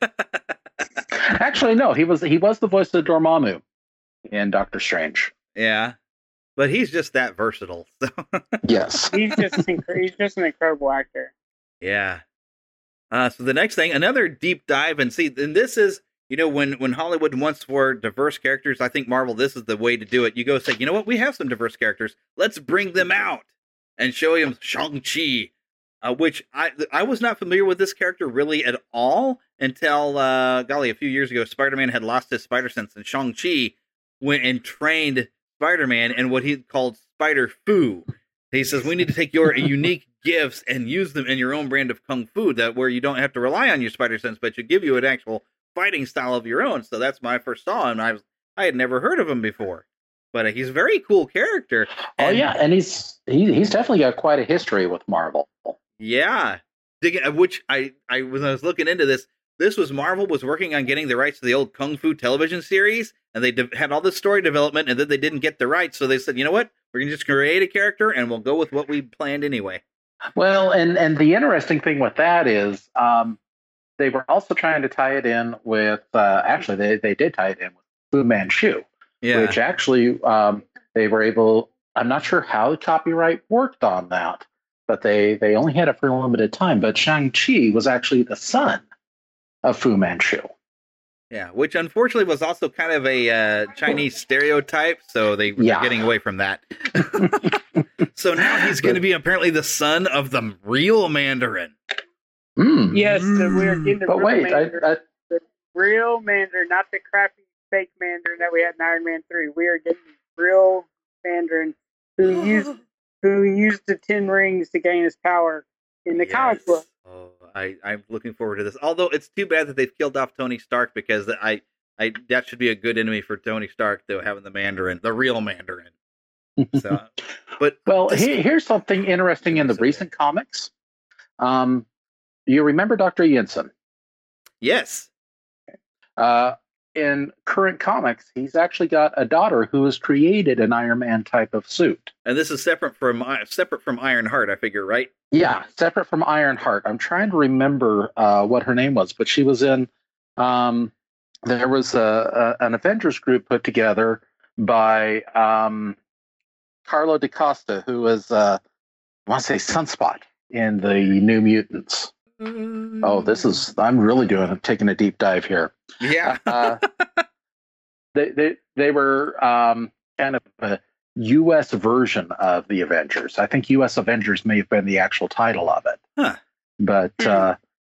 Actually, no, he was he was the voice of Dormammu in Doctor Strange. Yeah. But he's just that versatile. So. Yes. He's just inc- he's just an incredible actor. Yeah. Uh, so the next thing, another deep dive, and see, and this is, you know, when, when Hollywood wants for diverse characters, I think Marvel, this is the way to do it. You go say, you know what, we have some diverse characters. Let's bring them out and show him Shang-Chi, uh, which I I was not familiar with this character really at all until, uh, golly, a few years ago, Spider-Man had lost his spider sense, and Shang-Chi went and trained Spider-Man in what he called Spider-Fu. He says, we need to take your unique gifts and use them in your own brand of Kung Fu, that where you don't have to rely on your spider sense, but you give you an actual fighting style of your own. So that's when I first saw him. I was, I had never heard of him before, but uh, he's a very cool character. And, oh yeah, and he's he, he's definitely got quite a history with Marvel. Yeah, which I I when I was looking into this, this was Marvel was working on getting the rights to the old Kung Fu television series, and they de- had all this story development, and then they didn't get the rights, so they said, you know what, we're gonna just create a character, and we'll go with what we planned anyway. Well, and, and the interesting thing with that is um, they were also trying to tie it in with, uh, actually, they, they did tie it in with Fu Manchu, Yeah. which actually um, they were able, I'm not sure how the copyright worked on that, but they, they only had it for a limited time. But Shang-Chi was actually the son of Fu Manchu. Yeah, which unfortunately was also kind of a uh, Chinese stereotype, so they were Yeah. getting away from that. So now he's going to be apparently the son of the real Mandarin. Mm. Yes, the, we are getting the But real wait, I, Mandarin, I, the real Mandarin, not the crappy fake Mandarin that we had in Iron Man three. We are getting the real Mandarin who used who used the Ten Rings to gain his power in the Yes. comic book. Oh, I, I'm looking forward to this. Although it's too bad that they've killed off Tony Stark, because I, I that should be a good enemy for Tony Stark, though, having the Mandarin, the real Mandarin. So, but well, this- he, here's something interesting in the recent comics. Um, you remember Doctor Yinsen? Yes. Uh, in current comics, he's actually got a daughter who has created an Iron Man type of suit. And this is separate from separate from Ironheart, I figure, right? Yeah, separate from Ironheart. I'm trying to remember uh, what her name was, but she was in. Um, there was a, a, an Avengers group put together by um, Carlo DaCosta, who was, uh, I want to say, Sunspot in the New Mutants. Mm. Oh, this is. I'm really doing. I'm taking a deep dive here. Yeah. uh, they they they were um, kind of a U S version of the Avengers. I think U S Avengers may have been the actual title of it. Huh. But uh,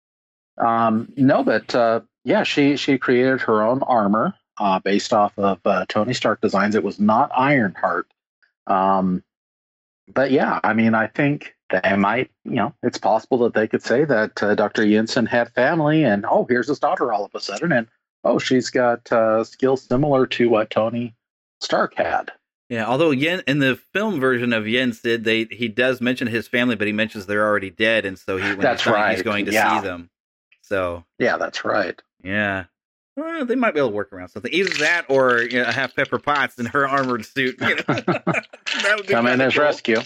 um, no, but uh, yeah, she she created her own armor uh, based off of uh, Tony Stark designs. It was not Ironheart. Um, but yeah, I mean, I think they might, you know, it's possible that they could say that uh, Doctor Yinsen had family, and oh, here's his daughter all of a sudden, and oh, she's got uh, skills similar to what Tony Stark had. Yeah, although Yen in the film version of Yen Sid, they he does mention his family, but he mentions they're already dead, and so he when That's he's, dying, right. he's going to Yeah. see them. So Yeah, that's right. yeah, well, they might be able to work around something. Either that, or you know, have Pepper Potts in her armored suit. You know? That would be Come in kinda as cool. rescue.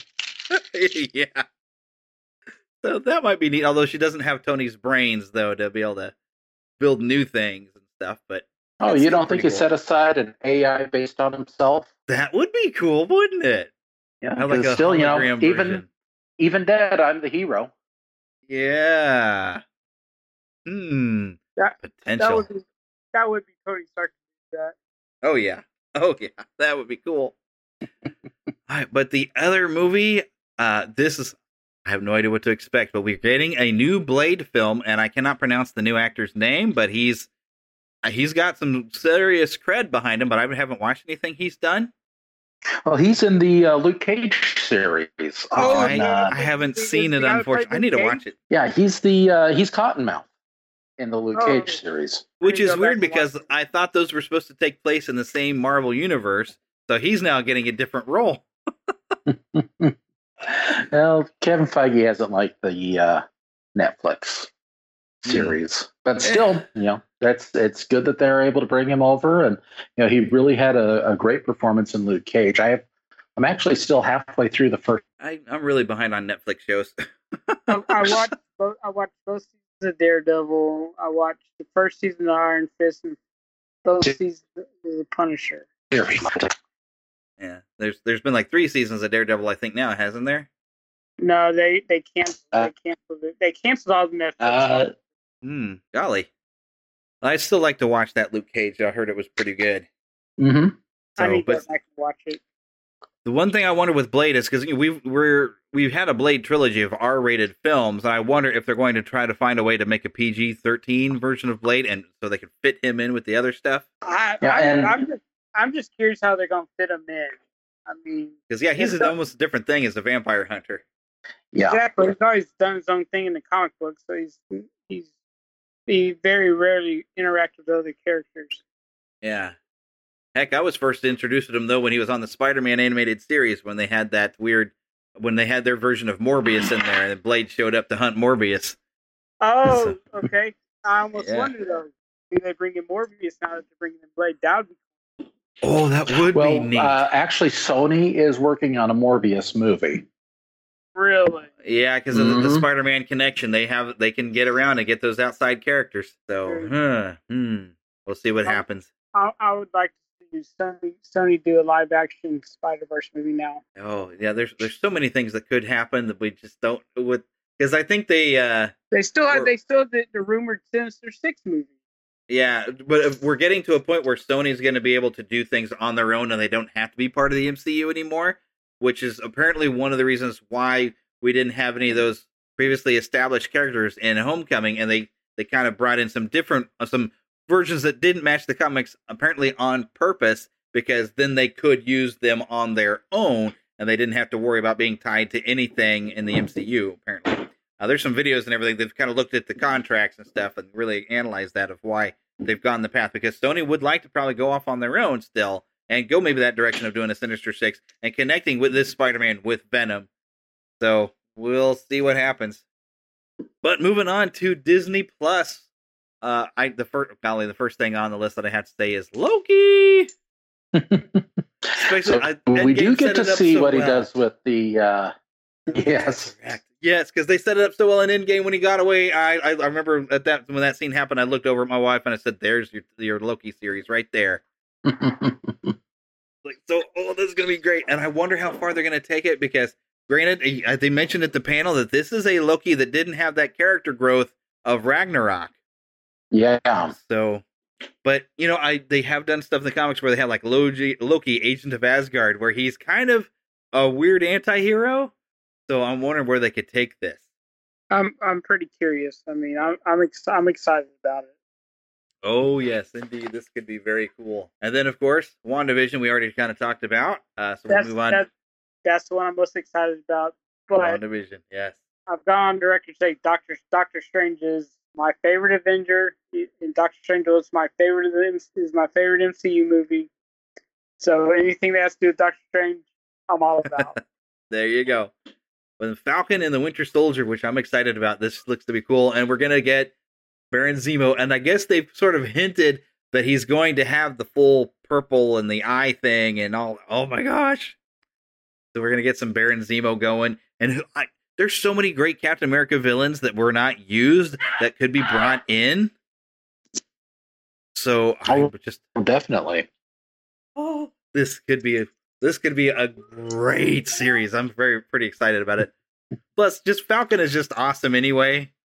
Yeah. So that might be neat. Although she doesn't have Tony's brains, though, to be able to build new things and stuff. But Oh, that's you still don't think pretty you cool. set aside an A I based on himself? That would be cool, wouldn't it? Yeah, I like 'cause a still, you know, hologram even version. even dead, I'm the hero. Yeah. Hmm. That, Potential. That would be, that would be Tony Stark to do that. Oh, yeah. Oh, yeah. That would be cool. All right, but the other movie, uh, this is, I have no idea what to expect, but we're getting a new Blade film, and I cannot pronounce the new actor's name, but he's he's got some serious cred behind him, but I haven't watched anything he's done. Well, he's in the uh, Luke Cage series. Oh, on, I, uh, I haven't seen it, unfortunately. I need to watch it. Yeah, he's the uh, he's Cottonmouth in the Luke Oh. Cage series. Which is weird because I thought those were supposed to take place in the same Marvel universe, so he's now getting a different role. Well, Kevin Feige hasn't liked the uh, Netflix series, mm. but still, you know, that's it's good that they're able to bring him over, and you know, he really had a, a great performance in Luke Cage. I have, I'm actually still halfway through the first. I, I'm really behind on Netflix shows. I, I watched both, I watched both seasons of Daredevil. I watched the first season of Iron Fist and both seasons of The Punisher. Yeah, there's there's been like three seasons of Daredevil, I think now, hasn't there? No, they they canceled. Uh, they canceled it. They canceled all the Netflix. Uh, Hmm. Golly, I'd still like to watch that Luke Cage. I heard it was pretty good. Mm-hmm. I So, need to but go back and watch it. the one thing I wonder with Blade is because we've we're we've had a Blade trilogy of R-rated films, and I wonder if they're going to try to find a way to make a P G thirteen version of Blade, and so they can fit him in with the other stuff. I, Yeah, I, and- I'm just I'm just curious how they're gonna fit him in. I mean, Because yeah, he's Yes, an sir. almost different thing as a vampire hunter. Yeah, exactly. He's always done his own thing in the comic book, so he's he's he very rarely interacts with other characters. Yeah. Heck, I was first introduced to him though when he was on the Spider-Man animated series when they had that weird when they had their version of Morbius in there, and then Blade showed up to hunt Morbius. Oh, okay. I almost Yeah. wondered though. Do they bring in Morbius now that they're bringing in Blade? That would be Oh, that would well, be neat. uh, actually, Sony is working on a Morbius movie. really. Yeah, because of the, the Mhm. Spider-Man connection, they have they can get around and get those outside characters. So, huh, hmm, we'll see what happens. I, I would like to see Sony Sony do a live action Spider Verse movie now. Oh, yeah, there's there's so many things that could happen that we just don't with because I think they uh They still have Or- they still have the, the rumored Sinister Six movie. yeah, but if we're getting to a point where Sony's going to be able to do things on their own and they don't have to be part of the M C U anymore, which is apparently one of the reasons why we didn't have any of those previously established characters in Homecoming, and they they kind of brought in some different uh, some versions that didn't match the comics apparently on purpose, because then they could use them on their own and they didn't have to worry about being tied to anything in the M C U apparently. Uh, there's some videos and everything. They've kind of looked at the contracts and stuff and really analyzed that of why they've gone the path, because Sony would like to probably go off on their own still and go maybe that direction of doing a Sinister Six and connecting with this Spider-Man with Venom. So we'll see what happens. But moving on to Disney Plus, uh, I the first golly the first thing on the list that I have to say is Loki. So I- we Endgame do get set to it up see so what he well. does with the. Uh, yes. Yes, because they set it up so well in Endgame when he got away. I, I I remember at that when that scene happened, I looked over at my wife and I said, "There's your your Loki series right there." Like, so, oh, this is gonna be great, and I wonder how far they're gonna take it, because granted, uh, they mentioned at the panel that this is a Loki that didn't have that character growth of Ragnarok. Yeah. So, but you know, I they have done stuff in the comics where they have like Loki, Loki, Agent of Asgard, where he's kind of a weird anti-hero. So I'm wondering where they could take this. I'm I'm pretty curious. I mean, I'm I'm ex- I'm excited about it. Oh, yes, indeed. This could be very cool. And then, of course, WandaVision, we already kind of talked about. Uh, so That's we'll move on. that, that's the one I'm most excited about. But WandaVision, yes. I've gone on the record to say Doctor Doctor Strange is my favorite Avenger, and Doctor Strange was my favorite of the, is my favorite M C U movie. So anything that has to do with Doctor Strange, I'm all about. There you go. With Falcon and the Winter Soldier, which I'm excited about. This looks to be cool. And we're going to get Baron Zemo. And I guess they've sort of hinted that he's going to have the full purple and the eye thing and all. Oh, my gosh. So we're going to get some Baron Zemo going. And who, I, there's so many great Captain America villains that were not used that could be brought in. So I would just definitely. Oh, this could be a this could be a great series. I'm very pretty excited about it. Plus, just Falcon is just awesome anyway.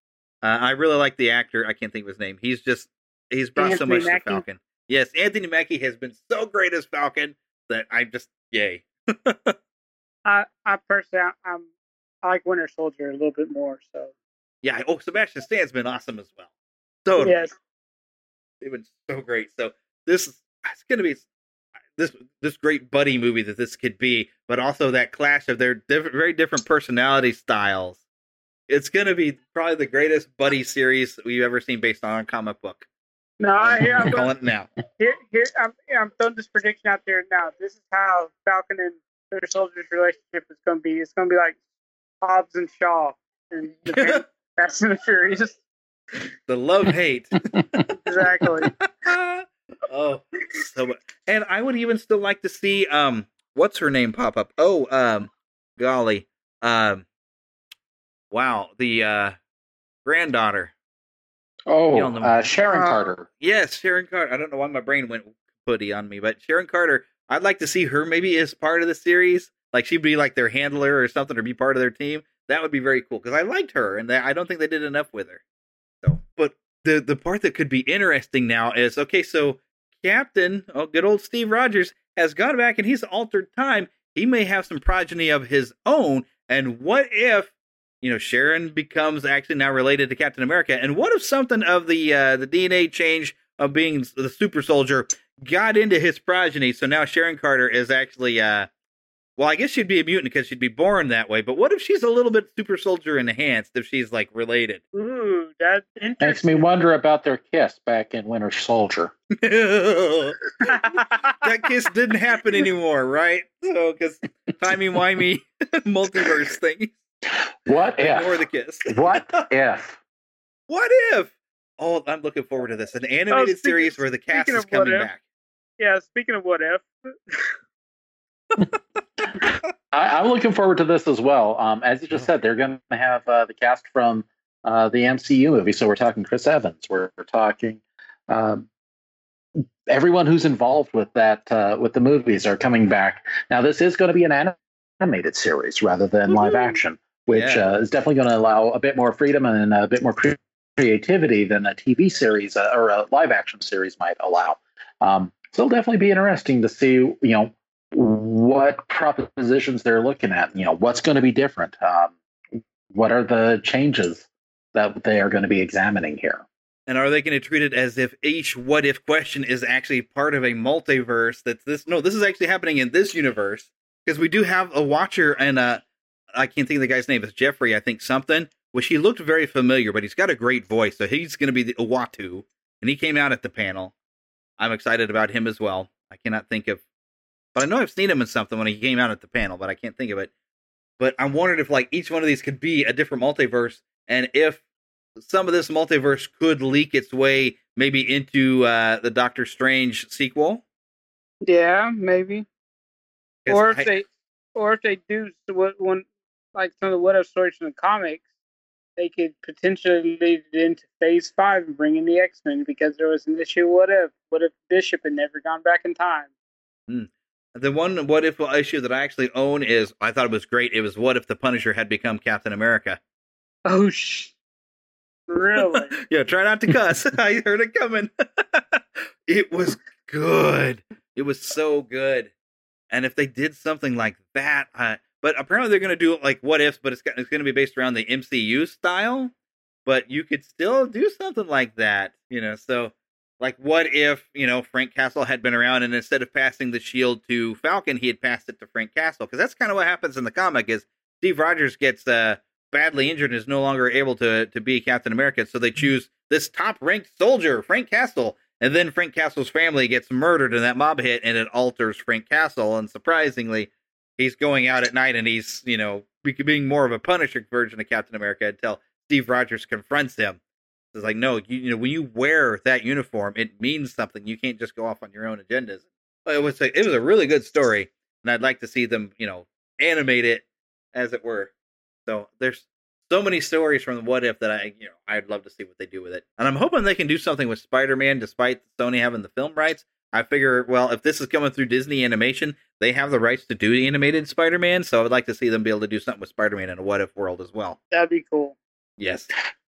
Uh, I really like the actor. I can't think of his name. He's just he's brought Anthony so much Mackie? to Falcon. Yes, Anthony Mackie has been so great as Falcon that I just yay. I, I personally, I, I'm, I like Winter Soldier a little bit more. So Yeah. Oh, Sebastian Stan's been awesome as well. Totally. yes, They've been so great. So this is it's going to be this this great buddy movie that this could be, but also that clash of their different, very different personality styles. It's going to be probably the greatest buddy series we've ever seen based on a comic book. no, I, here I'm I'm calling going. it now. Here, here I'm, yeah, I'm throwing this prediction out there now. This is how Falcon and Winter Soldier's relationship is going to be. It's going to be like Hobbs and Shaw and the Fast and the Furious. The love hate. Exactly. Oh, so much. And I would even still like to see um what's her name pop up. Oh, um golly. Um wow, the uh granddaughter. Oh, You know, the- uh, Sharon Uh, Carter. Yes, Sharon Carter. I don't know why my brain went putty on me, but Sharon Carter, I'd like to see her maybe as part of the series. Like she'd be like their handler or something, or be part of their team. That would be very cool because I liked her, and I don't think they did enough with her. So, but the the part that could be interesting now is okay. So Captain, oh, good old Steve Rogers, has gone back and he's altered time. He may have some progeny of his own. And what if, you know, Sharon becomes actually now related to Captain America? And what if something of the uh, the D N A change of being the super soldier got into his progeny? So now Sharon Carter is actually, uh, well, I guess she'd be a mutant because she'd be born that way. But what if she's a little bit super soldier enhanced if she's like related? Ooh, that's interesting. Makes me wonder about their kiss back in Winter Soldier. That kiss didn't happen anymore, right? So, because timey-wimey multiverse thing. What Ignore if? the kiss. What if? What if? Oh, I'm looking forward to this. An animated Oh, speaking- series where the cast speaking is of what coming if- back. Yeah, speaking of what if, I, I'm looking forward to this as well. Um, as you just said, they're going to have uh, the cast from uh, the M C U movie. So we're talking Chris Evans. We're, we're talking um, everyone who's involved with that uh, with the movies are coming back. Now, this is going to be an animated series rather than Woohoo! live action, which Yeah. uh, is definitely going to allow a bit more freedom and a bit more cre- creativity than a T V series uh, or a live action series might allow. Um, so it'll definitely be interesting to see, you know, what propositions they're looking at. You know, what's going to be different. Um, what are the changes that they are going to be examining here? And are they going to treat it as if each what if question is actually part of a multiverse? That's this. No, this is actually happening in this universe because we do have a Watcher and uh, I can't think of the guy's name. It's Jeffrey, I think something. Which he looked very familiar, but he's got a great voice, so he's going to be the Uatu, and he came out at the panel. I'm excited about him as well. I cannot think of, but I know I've seen him in something when he came out at the panel, but I can't think of it. But I wondered if like each one of these could be a different multiverse, and if some of this multiverse could leak its way maybe into uh, the Doctor Strange sequel. yeah, maybe. Or if I- they, or if they do so what one like some of the what if stories from the comics, they could potentially lead it into Phase Five and bring in the X Men because there was an issue. What if? What if Bishop had never gone back in time? Hmm. The one what if issue that I actually own is I thought it was great. It was what if the Punisher had become Captain America. Oh sh! Really? Yeah, try not to cuss. I heard it coming. It was good. It was so good. And if they did something like that, uh, but apparently they're going to do like what ifs, but it's got, it's going to be based around the M C U style. But you could still do something like that, you know. So, like, what if you know Frank Castle had been around, and instead of passing the shield to Falcon, he had passed it to Frank Castle? Because that's kind of what happens in the comic. Is Steve Rogers gets uh, badly injured and is no longer able to to be Captain America, so they choose this top ranked soldier, Frank Castle. And then Frank Castle's family gets murdered in that mob hit, and it alters Frank Castle. And surprisingly, he's going out at night, and he's, you know, being more of a Punisher version of Captain America until Steve Rogers confronts him. It's like, no, you, you know, when you wear that uniform, it means something. You can't just go off on your own agendas. It was a, it was a really good story, and I'd like to see them, you know, animate it, as it were. So there's so many stories from the What If that I, you know, I'd love to see what they do with it. And I'm hoping they can do something with Spider-Man, despite Sony having the film rights. I figure, well, if this is coming through Disney Animation, they have the rights to do the animated Spider-Man. So I would like to see them be able to do something with Spider-Man in a What If world as well. That'd be cool. Yes.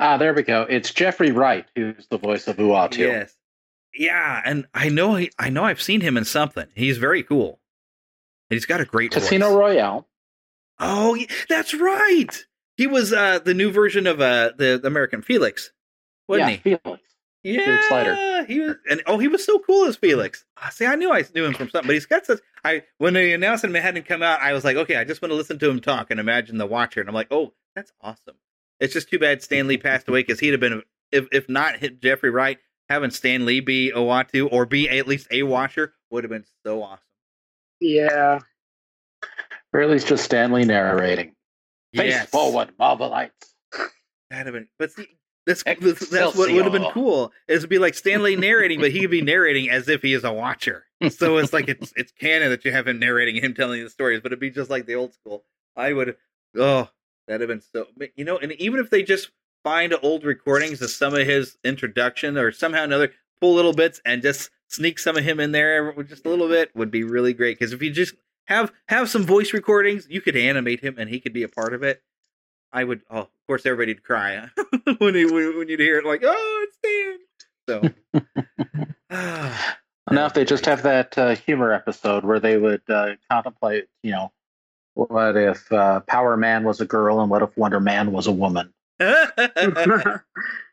Ah, there we go. It's Jeffrey Wright who's the voice of Uatu. Yes. Yeah, and I know he, I know I've seen him in something. He's very cool. And he's got a great Casino voice. Royale. Oh, that's right. He was uh, the new version of uh, the, the American Felix, wasn't yeah, he? Felix. Yeah, Felix Leiter. he was, and oh, he was so cool as Felix. See, I knew I knew him from something, but he's got such. I when they announced him, it hadn't come out. I was like, okay, I just want to listen to him talk and imagine the Watcher, and I'm like, oh, that's awesome. It's just too bad Stan Lee passed away because he'd have been, if if not hit Jeffrey Wright, having Stan Lee be Uatu or be at least a Watcher would have been so awesome. Yeah. Or at least just Stanley narrating. Face Yes. forward, Marvelites. That'd have been, but see, that's, that's, that's what would have been cool. Is to be like Stanley narrating, but he could be narrating as if he is a Watcher. So it's like it's it's canon that you have him narrating and him telling the stories, but it'd be just like the old school. I would, oh, that'd have been so, you know, and even if they just find old recordings of some of his introduction or somehow another, pull little bits and just sneak some of him in there just a little bit would be really great. Because if you just have have some voice recordings, you could animate him and he could be a part of it. I would, oh, of course, everybody'd cry huh? when he, when, when you'd hear it, like, oh, it's Stan. So, now if they just have that uh, humor episode where they would uh, contemplate, you know, what if uh, Power Man was a girl and what if Wonder Man was a woman? That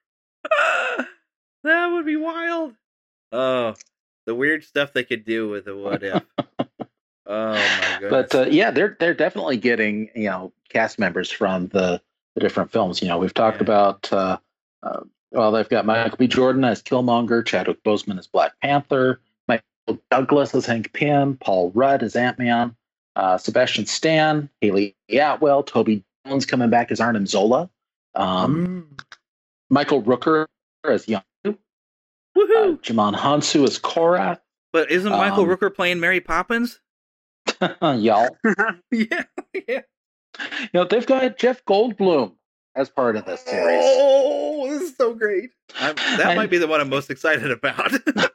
would be wild. Oh, the weird stuff they could do with a what if. Oh my goodness! But uh, yeah, they're they're definitely getting you know cast members from the, the different films. You know, we've talked yeah. about uh, uh, well, they've got Michael B. Jordan as Killmonger, Chadwick Boseman as Black Panther, Michael Douglas as Hank Pym, Paul Rudd as Ant-Man, uh, Sebastian Stan, Haley Atwell, Toby Jones coming back as Arnim Zola, um, mm. Michael Rooker as Young, uh, Jimon Hansu as Korath. But isn't Michael um, Rooker playing Mary Poppins? Y'all. yeah, yeah. You know, they've got Jeff Goldblum as part of this series. Oh, this is so great. I'm, that and, might be the one I'm most excited about.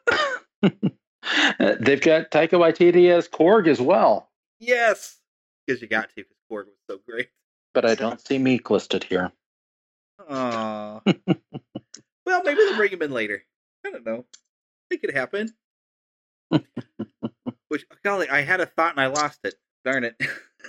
They've got Taika Waititi as Korg as well. Yes. Because you got to, because Korg was so great. But I don't see Meek listed here. Aww. Well, maybe they'll bring him in later. I don't know. It could happen. Which, golly, I had a thought and I lost it. Darn it.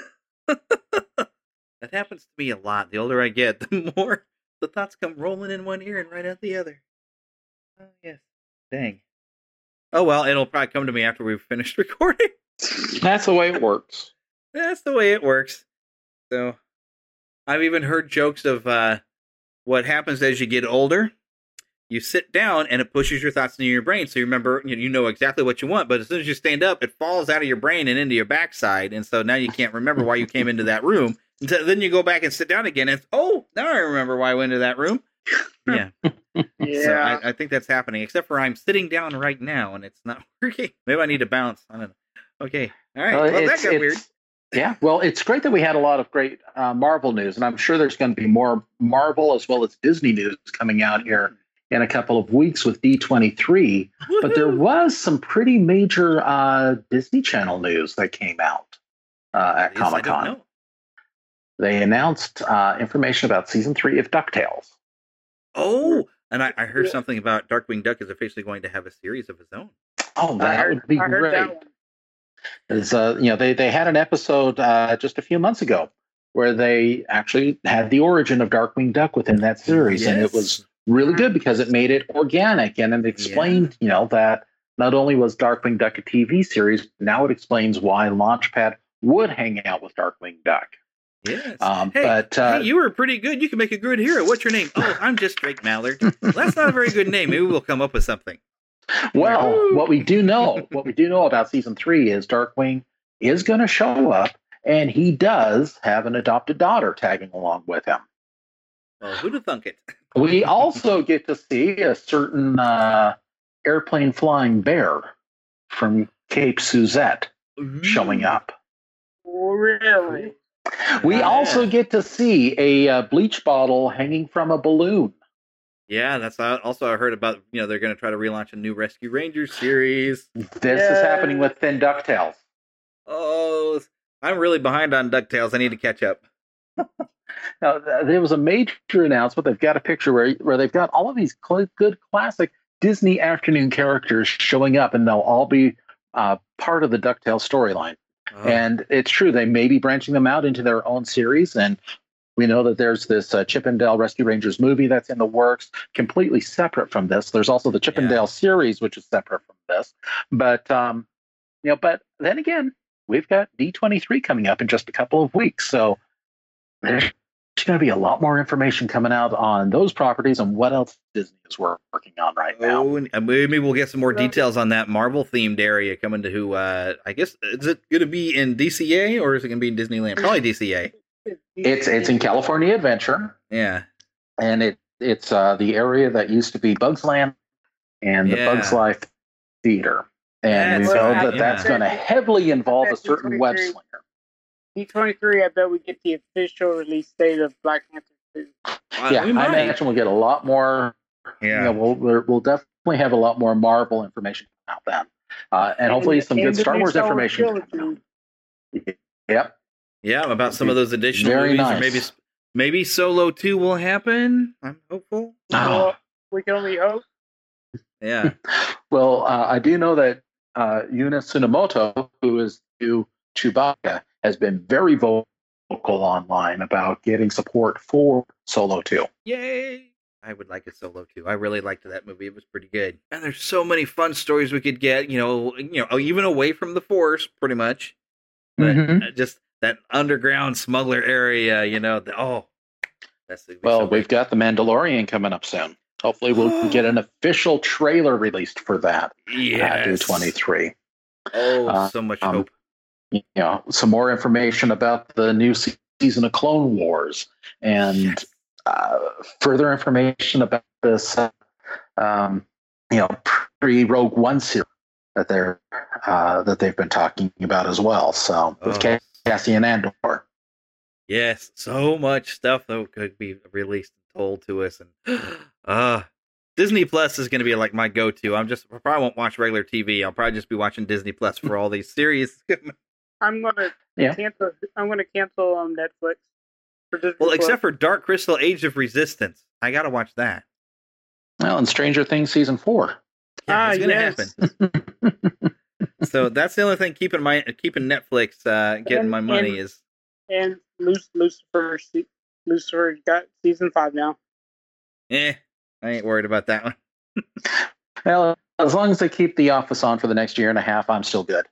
That happens to me a lot. The older I get, the more the thoughts come rolling in one ear and right out the other. Oh, yes. Dang. Oh, well, it'll probably come to me after we've finished recording. That's the way it works. That's the way it works. So, I've even heard jokes of uh, what happens as you get older. You sit down and it pushes your thoughts into your brain. So you remember, you know, you know exactly what you want. But as soon as you stand up, it falls out of your brain and into your backside. And so now you can't remember why you came into that room. And so then you go back and sit down again. And it's, oh, now I remember why I went into that room. Yeah. Yeah. So I, I think that's happening, except for I'm sitting down right now and it's not working. Maybe I need to bounce. I don't know. Okay. All right. Well, well that got weird. Yeah. Well, it's great that we had a lot of great uh, Marvel news. And I'm sure there's going to be more Marvel as well as Disney news coming out here in a couple of weeks with D twenty-three. Woo-hoo! But there was some pretty major uh, Disney Channel news that came out uh, at Comic-Con. They announced uh, information about season three of DuckTales. Oh, and I, I heard something about Darkwing Duck is officially going to have a series of his own. Oh, that heard, would be great. Is uh, you know, they they had an episode uh, just a few months ago where they actually had the origin of Darkwing Duck within that series, yes. And it was really good because it made it organic and it explained, yeah. you know, that not only was Darkwing Duck a T V series, now it explains why Launchpad would hang out with Darkwing Duck. Yes. Um, hey, but uh, hey, you were pretty good. You can make a good hero. What's your name? Oh, I'm just Drake Mallard. Well, that's not a very good name. Maybe we'll come up with something. Well, Woo! what we do know, what we do know about season three is Darkwing is going to show up, and he does have an adopted daughter tagging along with him. Well, who'd have thunk it? We also get to see a certain uh, airplane flying bear from Cape Suzette Ooh. showing up. Really? We yeah. also get to see a uh, bleach bottle hanging from a balloon. Yeah, that's also I heard about. You know, they're going to try to relaunch a new Rescue Rangers series. This yeah. is happening within DuckTales. Oh, I'm really behind on DuckTales. I need to catch up. Now, there was a major announcement. They've got a picture where where they've got all of these cl- good classic Disney afternoon characters showing up, and they'll all be uh, part of the DuckTales storyline. Oh. And it's true, they may be branching them out into their own series, and we know that there's this uh, Chip and Dale Rescue Rangers movie that's in the works, completely separate from this. There's also the Chip yeah. and Dale series, which is separate from this. But um, you know, but then again, we've got D twenty-three coming up in just a couple of weeks, so there's going to be a lot more information coming out on those properties and what else Disney is working on right now. Oh, and maybe we'll get some more details on that Marvel themed area coming to who, uh, I guess, is it going to be in D C A or is it going to be in Disneyland? Probably D C A. It's it's in California Adventure. Yeah. And it it's uh, the area that used to be Bugs Land and the yeah. Bugs Life Theater. And that's we know right. that yeah. that's going to heavily involve a certain web slinger. D twenty-three, I bet we get the official release date of Black Panther two. Uh, yeah, I imagine we'll get a lot more. Yeah, you know, we'll we'll definitely have a lot more Marvel information out then, uh, and, and hopefully some good Star Wars Star information. Yep. Yeah, about some of those additional Very movies, nice. or maybe maybe Solo two will happen. I'm hopeful. Oh. We can only hope. Yeah. Well, uh, I do know that uh, Yuna Tsunemoto, who is new Chewbacca, has been very vocal online about getting support for Solo two. Yay! I would like a Solo two. I really liked that movie. It was pretty good. And there's so many fun stories we could get, you know, you know, even away from the Force, pretty much. But mm-hmm. just that underground smuggler area, you know, the, oh. That's well, so we've got The Mandalorian coming up soon. Hopefully we'll get an official trailer released for that. Yes. D twenty-three. Oh, uh, so much um, hope. You know, some more information about the new season of Clone Wars, and yes. uh, further information about this, uh, um, you know, pre-Rogue One series that they're uh, that they've been talking about as well. So with oh. Cassian Andor. Yes, so much stuff that could be released and told to us, and uh Disney Plus is going to be like my go-to. I'm just I probably won't watch regular T V. I'll probably just be watching Disney Plus for all these series. I'm gonna yeah. cancel. I'm gonna cancel on Netflix. For Disney well, Plus. except for Dark Crystal: Age of Resistance, I gotta watch that. Well, and Stranger Things season four. Yeah, ah, it's gonna yes. happen. So that's the only thing keeping my keeping Netflix uh, getting and, my money and, is. And Lucifer, Lucifer got season five now. Eh, I ain't worried about that one. Well, as long as they keep The Office on for the next year and a half, I'm still good.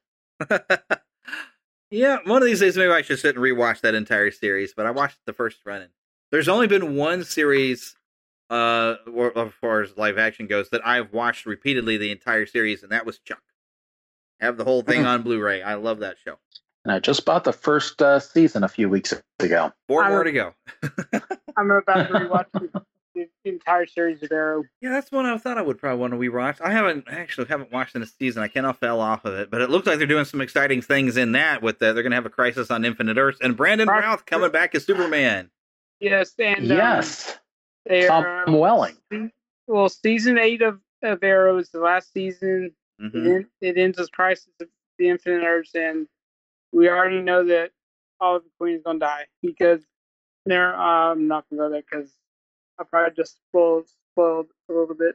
Yeah, one of these days maybe I should sit and rewatch that entire series, but I watched the first run. There's only been one series, uh, as far as live action goes, that I've watched repeatedly the entire series, and that was Chuck. I have the whole thing on Blu-ray. I love that show. And I just bought the first uh, season a few weeks ago. Four I'm, more to go. I'm about to rewatch the, the entire series of Arrow. Yeah, that's one I thought I would probably want to rewatch. I haven't actually haven't watched in a season. I kind of fell off of it, but it looks like they're doing some exciting things in that. With the, they're going to have a Crisis on Infinite Earths, and Brandon Rock, Routh coming back as Superman. Yes, and yes, um, Tom uh, Welling. Well, season eight of, of Arrow is the last season. Mm-hmm. It, it ends with Crisis of the Infinite Earths, and we already know that Oliver Queen is going to die because there. Uh, I'm not going to go there because I probably just spoiled, spoiled a little bit.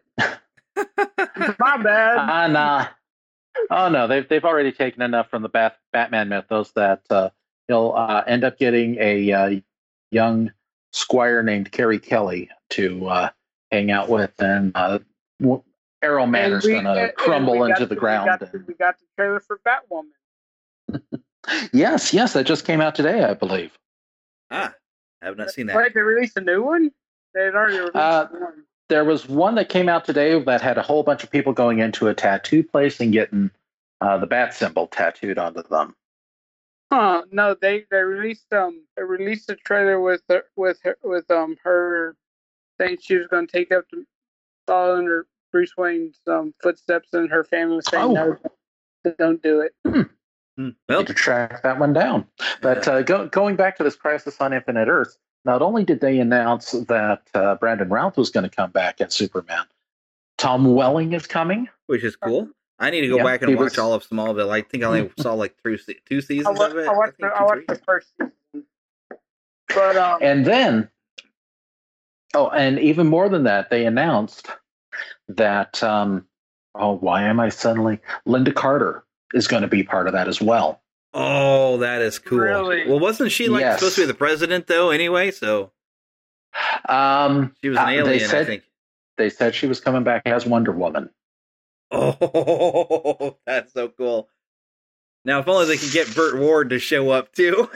My bad. Ah, uh, nah. Oh no, they've they've already taken enough from the Bat, Batman mythos that uh, he'll uh, end up getting a uh, young squire named Carrie Kelly to uh, hang out with, and uh, Arrow Manor's going to crumble into the, the ground. We got, the, we got the trailer for Batwoman. Yes, yes, that just came out today, I believe. Ah, I have not seen that. Wait, they released a new one? They had already released uh, one. There was one that came out today that had a whole bunch of people going into a tattoo place and getting uh, the bat symbol tattooed onto them. Huh? No, they, they released um they released a trailer with her, with her, with um her saying she was going to take up to following her Bruce Wayne's um footsteps, and her family was saying oh. no, don't do it. Hmm. Well, need to track that one down. But uh, go, going back to this Crisis on Infinite Earths, not only did they announce that uh, Brandon Routh was going to come back as Superman, Tom Welling is coming, which is cool. I need to go yeah, back and watch was... all of Smallville. I think I only saw like two, two seasons I watched, of it. I watched, I, I watched the first season. But um, and then, oh, and even more than that, they announced that. Um, oh, why am I suddenly? Linda Carter is going to be part of that as well. Oh, that is cool. Really? Well, wasn't she like Yes. supposed to be the president though? Anyway, so Um, she was an uh, alien, they said, I think. They said she was coming back as Wonder Woman. Oh, that's so cool. Now, if only they could get Burt Ward to show up too.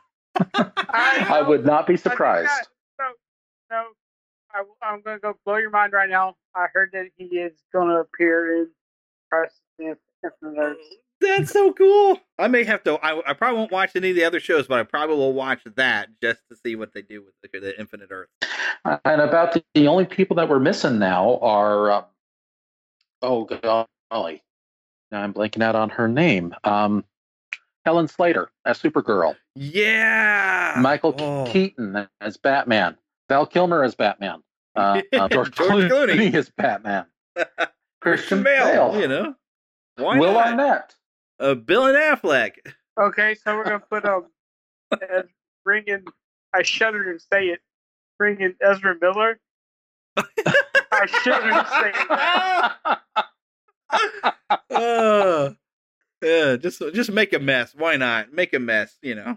I, I would not be surprised. I so, so I, I'm going to go blow your mind right now. I heard that he is going to appear in Crisis on Infinite Earths. That's so cool. I may have to. I, I probably won't watch any of the other shows, but I probably will watch that just to see what they do with the, the Infinite Earth. Uh, and about the, the only people that we're missing now are, uh, oh golly, now I'm blanking out on her name. Um, Helen Slater as Supergirl. Yeah. Michael oh. Keaton as Batman. Val Kilmer as Batman. Uh, uh, George, George Clooney, Clooney as Batman. Christian Bale, you know. Why Will not? Arnett. Uh, Bill and Affleck. Okay, so we're going to put um, uh, bring in, I shudder to say it, bring in Ezra Miller. I shudder to say it. uh, yeah, just just make a mess. Why not? Make a mess, you know.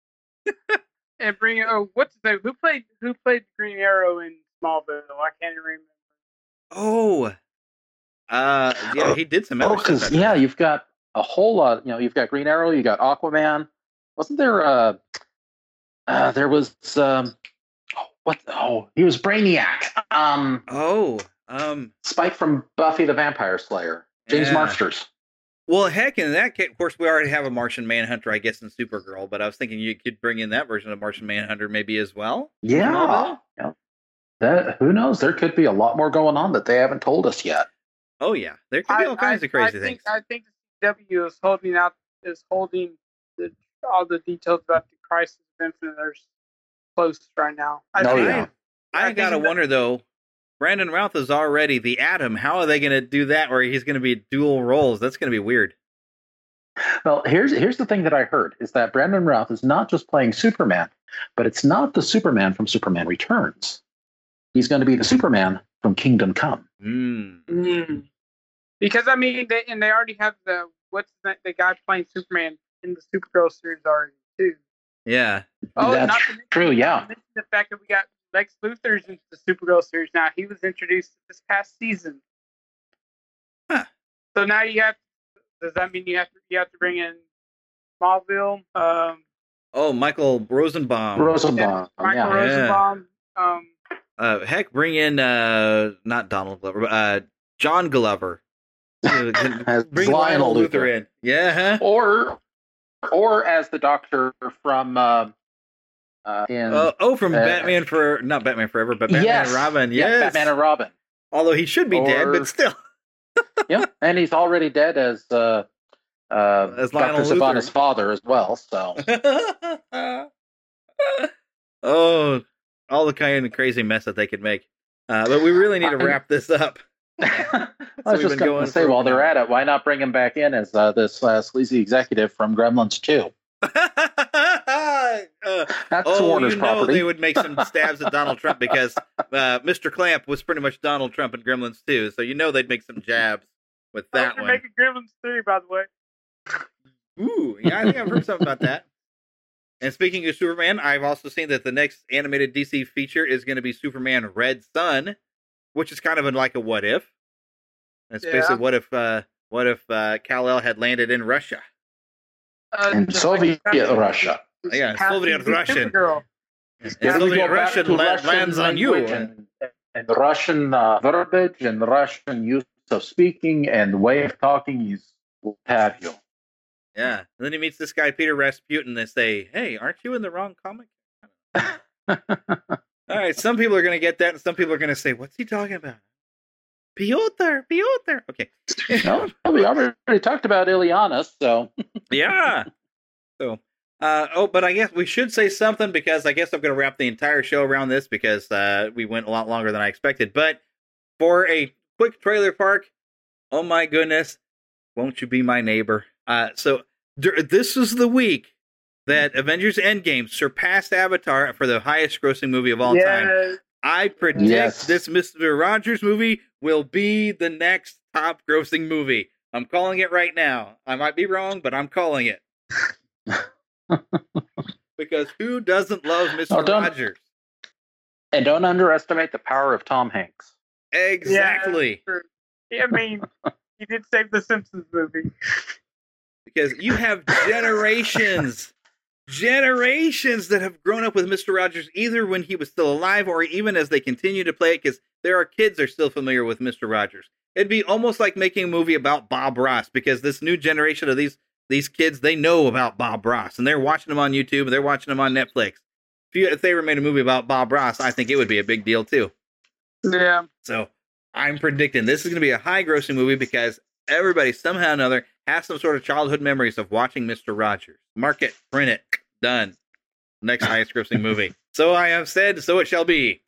And bring in, oh, what's his name? Who played, who played Green Arrow in Smallville? I can't even remember. Oh. Uh, yeah, he did some Oh, other stuff. because, yeah, you've got a whole lot, you know, you've got Green Arrow, you got Aquaman. Wasn't there, uh, uh there was, um, what, oh, he was Brainiac. Um, oh, um, Spike from Buffy the Vampire Slayer. James yeah. Marsters. Well, heck, in that case, of course, we already have a Martian Manhunter, I guess, in Supergirl, but I was thinking you could bring in that version of Martian Manhunter maybe as well. Yeah. yeah. That, who knows? There could be a lot more going on that they haven't told us yet. Oh, yeah. There could be all kinds I, of crazy I things. think, I think the C W is holding out, is holding the, all the details about the Crisis of Infinite Earths close right now. I oh, think, yeah. I, I gotta that, wonder, though, Brandon Routh is already the Atom. How are they going to do that where he's going to be dual roles? That's going to be weird. Well, here's here's the thing that I heard is that Brandon Routh is not just playing Superman, but it's not the Superman from Superman Returns. He's going to be the Superman from Kingdom Come. Mm. Mm. Because I mean, they, and they already have the what's the, the guy playing Superman in the Supergirl series already too. Yeah, oh, that's not to mention, true. Yeah, not to mention the fact that we got Lex Luthor's into the Supergirl series now. He was introduced this past season. Huh. So now you have. Does that mean you have to you have to bring in Smallville? Um, oh, Michael Rosenbaum. Rosenbaum. Michael yeah. Rosenbaum. Um, uh, heck, bring in uh, not Donald Glover, but uh, John Glover. As bring Lionel Luthor. Luthor in. Yeah. Or, or as the Doctor from. Uh, uh, in, uh, oh, from uh, Batman for not Batman Forever, but Batman yes. and Robin. Yes, Yes, Batman and Robin. Although he should be or, dead, but still. Yeah, and he's already dead as uh, uh, as Doctor Sivana's father as well. So, oh, all the kind of crazy mess that they could make. Uh, but we really need to wrap this up. I was just going to say, while they're at it, why not bring him back in as uh, this uh, sleazy executive from Gremlins two? uh, That's oh, Warner's you know property. They would make some stabs at Donald Trump because uh, Mister Clamp was pretty much Donald Trump in Gremlins two, so you know they'd make some jabs with that oh, one. Making Gremlins three, by the way. Ooh, yeah, I think I've heard something about that. And speaking of Superman, I've also seen that the next animated D C feature is going to be Superman Red Sun, which is kind of like a what if. It's Yeah. basically what if uh, what if uh, Kal-El had landed in Russia. Uh, in just Soviet like- Russia. Yeah, Half Soviet the Russian. Supergirl. And Then we Soviet go back Russian to la- Russian lands on you. language And, and Russian uh, verbiage and Russian use of speaking and the way of talking is what have you. Yeah. And then he meets this guy, Peter Rasputin, and they say, hey, aren't you in the wrong comic? All right, some people are going to get that, and some people are going to say, what's he talking about? Piotr, Piotr. Okay. No, we already talked about Ileana, so. Yeah. So, uh, oh, but I guess we should say something because I guess I'm going to wrap the entire show around this because uh, we went a lot longer than I expected. But for a quick trailer park, oh my goodness, won't you be my neighbor? Uh, so dur- this is the week that Avengers Endgame surpassed Avatar for the highest grossing movie of all yes. time. I predict Yes. this Mister Rogers movie will be the next top grossing movie. I'm calling it right now. I might be wrong, but I'm calling it. Because who doesn't love Mister Oh, don't- Rogers? And don't underestimate the power of Tom Hanks. Exactly. Yeah, I mean, he did save the Simpsons movie. Because you have generations, generations that have grown up with Mister Rogers, either when he was still alive or even as they continue to play it, because there are kids that are still familiar with Mister Rogers. It'd be almost like making a movie about Bob Ross, because this new generation of these these kids, they know about Bob Ross, and they're watching him on YouTube, and they're watching him on Netflix. If, you, if they were made a movie about Bob Ross, I think it would be a big deal, too. Yeah. So I'm predicting this is going to be a high-grossing movie because everybody, somehow or another, has some sort of childhood memories of watching Mister Rogers. Mark it, print it, done. Next highest-grossing movie. So I have said, so it shall be.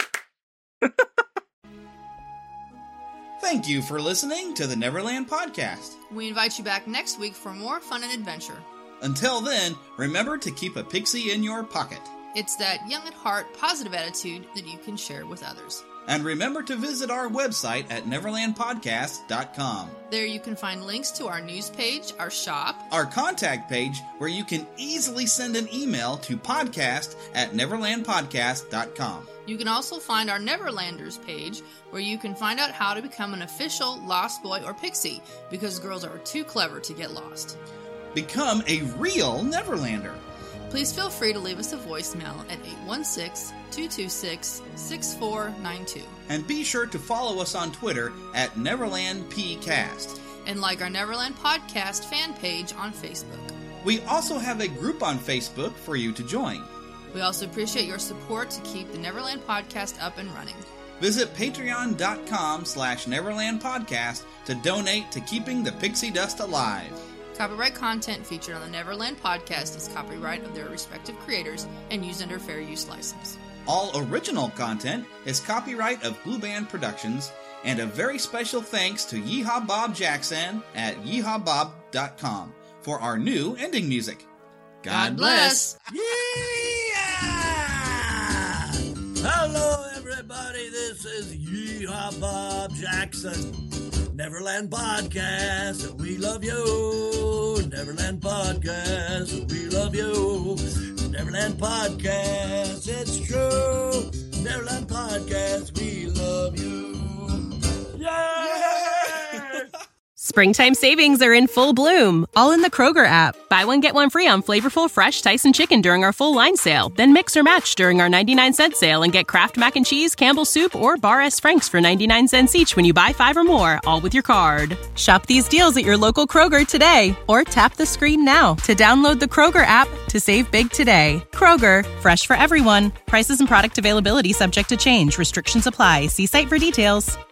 Thank you for listening to the Neverland Podcast. We invite you back next week for more fun and adventure. Until then, remember to keep a pixie in your pocket. It's that young at heart, positive attitude that you can share with others. And remember to visit our website at neverland podcast dot com. There you can find links to our news page, our shop, our contact page, where you can easily send an email to podcast at neverland podcast dot com. You can also find our Neverlanders page, where you can find out how to become an official Lost Boy or Pixie, because girls are too clever to get lost. Become a real Neverlander. Please feel free to leave us a voicemail at eight one six, two two six, six four nine two. And be sure to follow us on Twitter at NeverlandPcast. And like our Neverland Podcast fan page on Facebook. We also have a group on Facebook for you to join. We also appreciate your support to keep the Neverland Podcast up and running. Visit patreon.com slash Neverland Podcast to donate to keeping the pixie dust alive. Copyright content featured on the Neverland Podcast is copyright of their respective creators and used under fair use license. All original content is copyright of Blue Band Productions, and a very special thanks to Yeehaw Bob Jackson at yeehaw bob dot com for our new ending music. God, God bless! Yeah! Hello, everybody. This is Yeehaw Bob Jackson. Neverland Podcast, we love you. Neverland Podcast, we love you. Neverland Podcast, it's true. Neverland Podcast, we love you. Yeah! Springtime savings are in full bloom, all in the Kroger app. Buy one, get one free on flavorful, fresh Tyson chicken during our full line sale. Then mix or match during our ninety-nine cent sale and get Kraft Mac and Cheese, Campbell's Soup, or Bar S. Frank's for ninety-nine cents each when you buy five or more, all with your card. Shop these deals at your local Kroger today, or tap the screen now to download the Kroger app to save big today. Kroger, fresh for everyone. Prices and product availability subject to change. Restrictions apply. See site for details.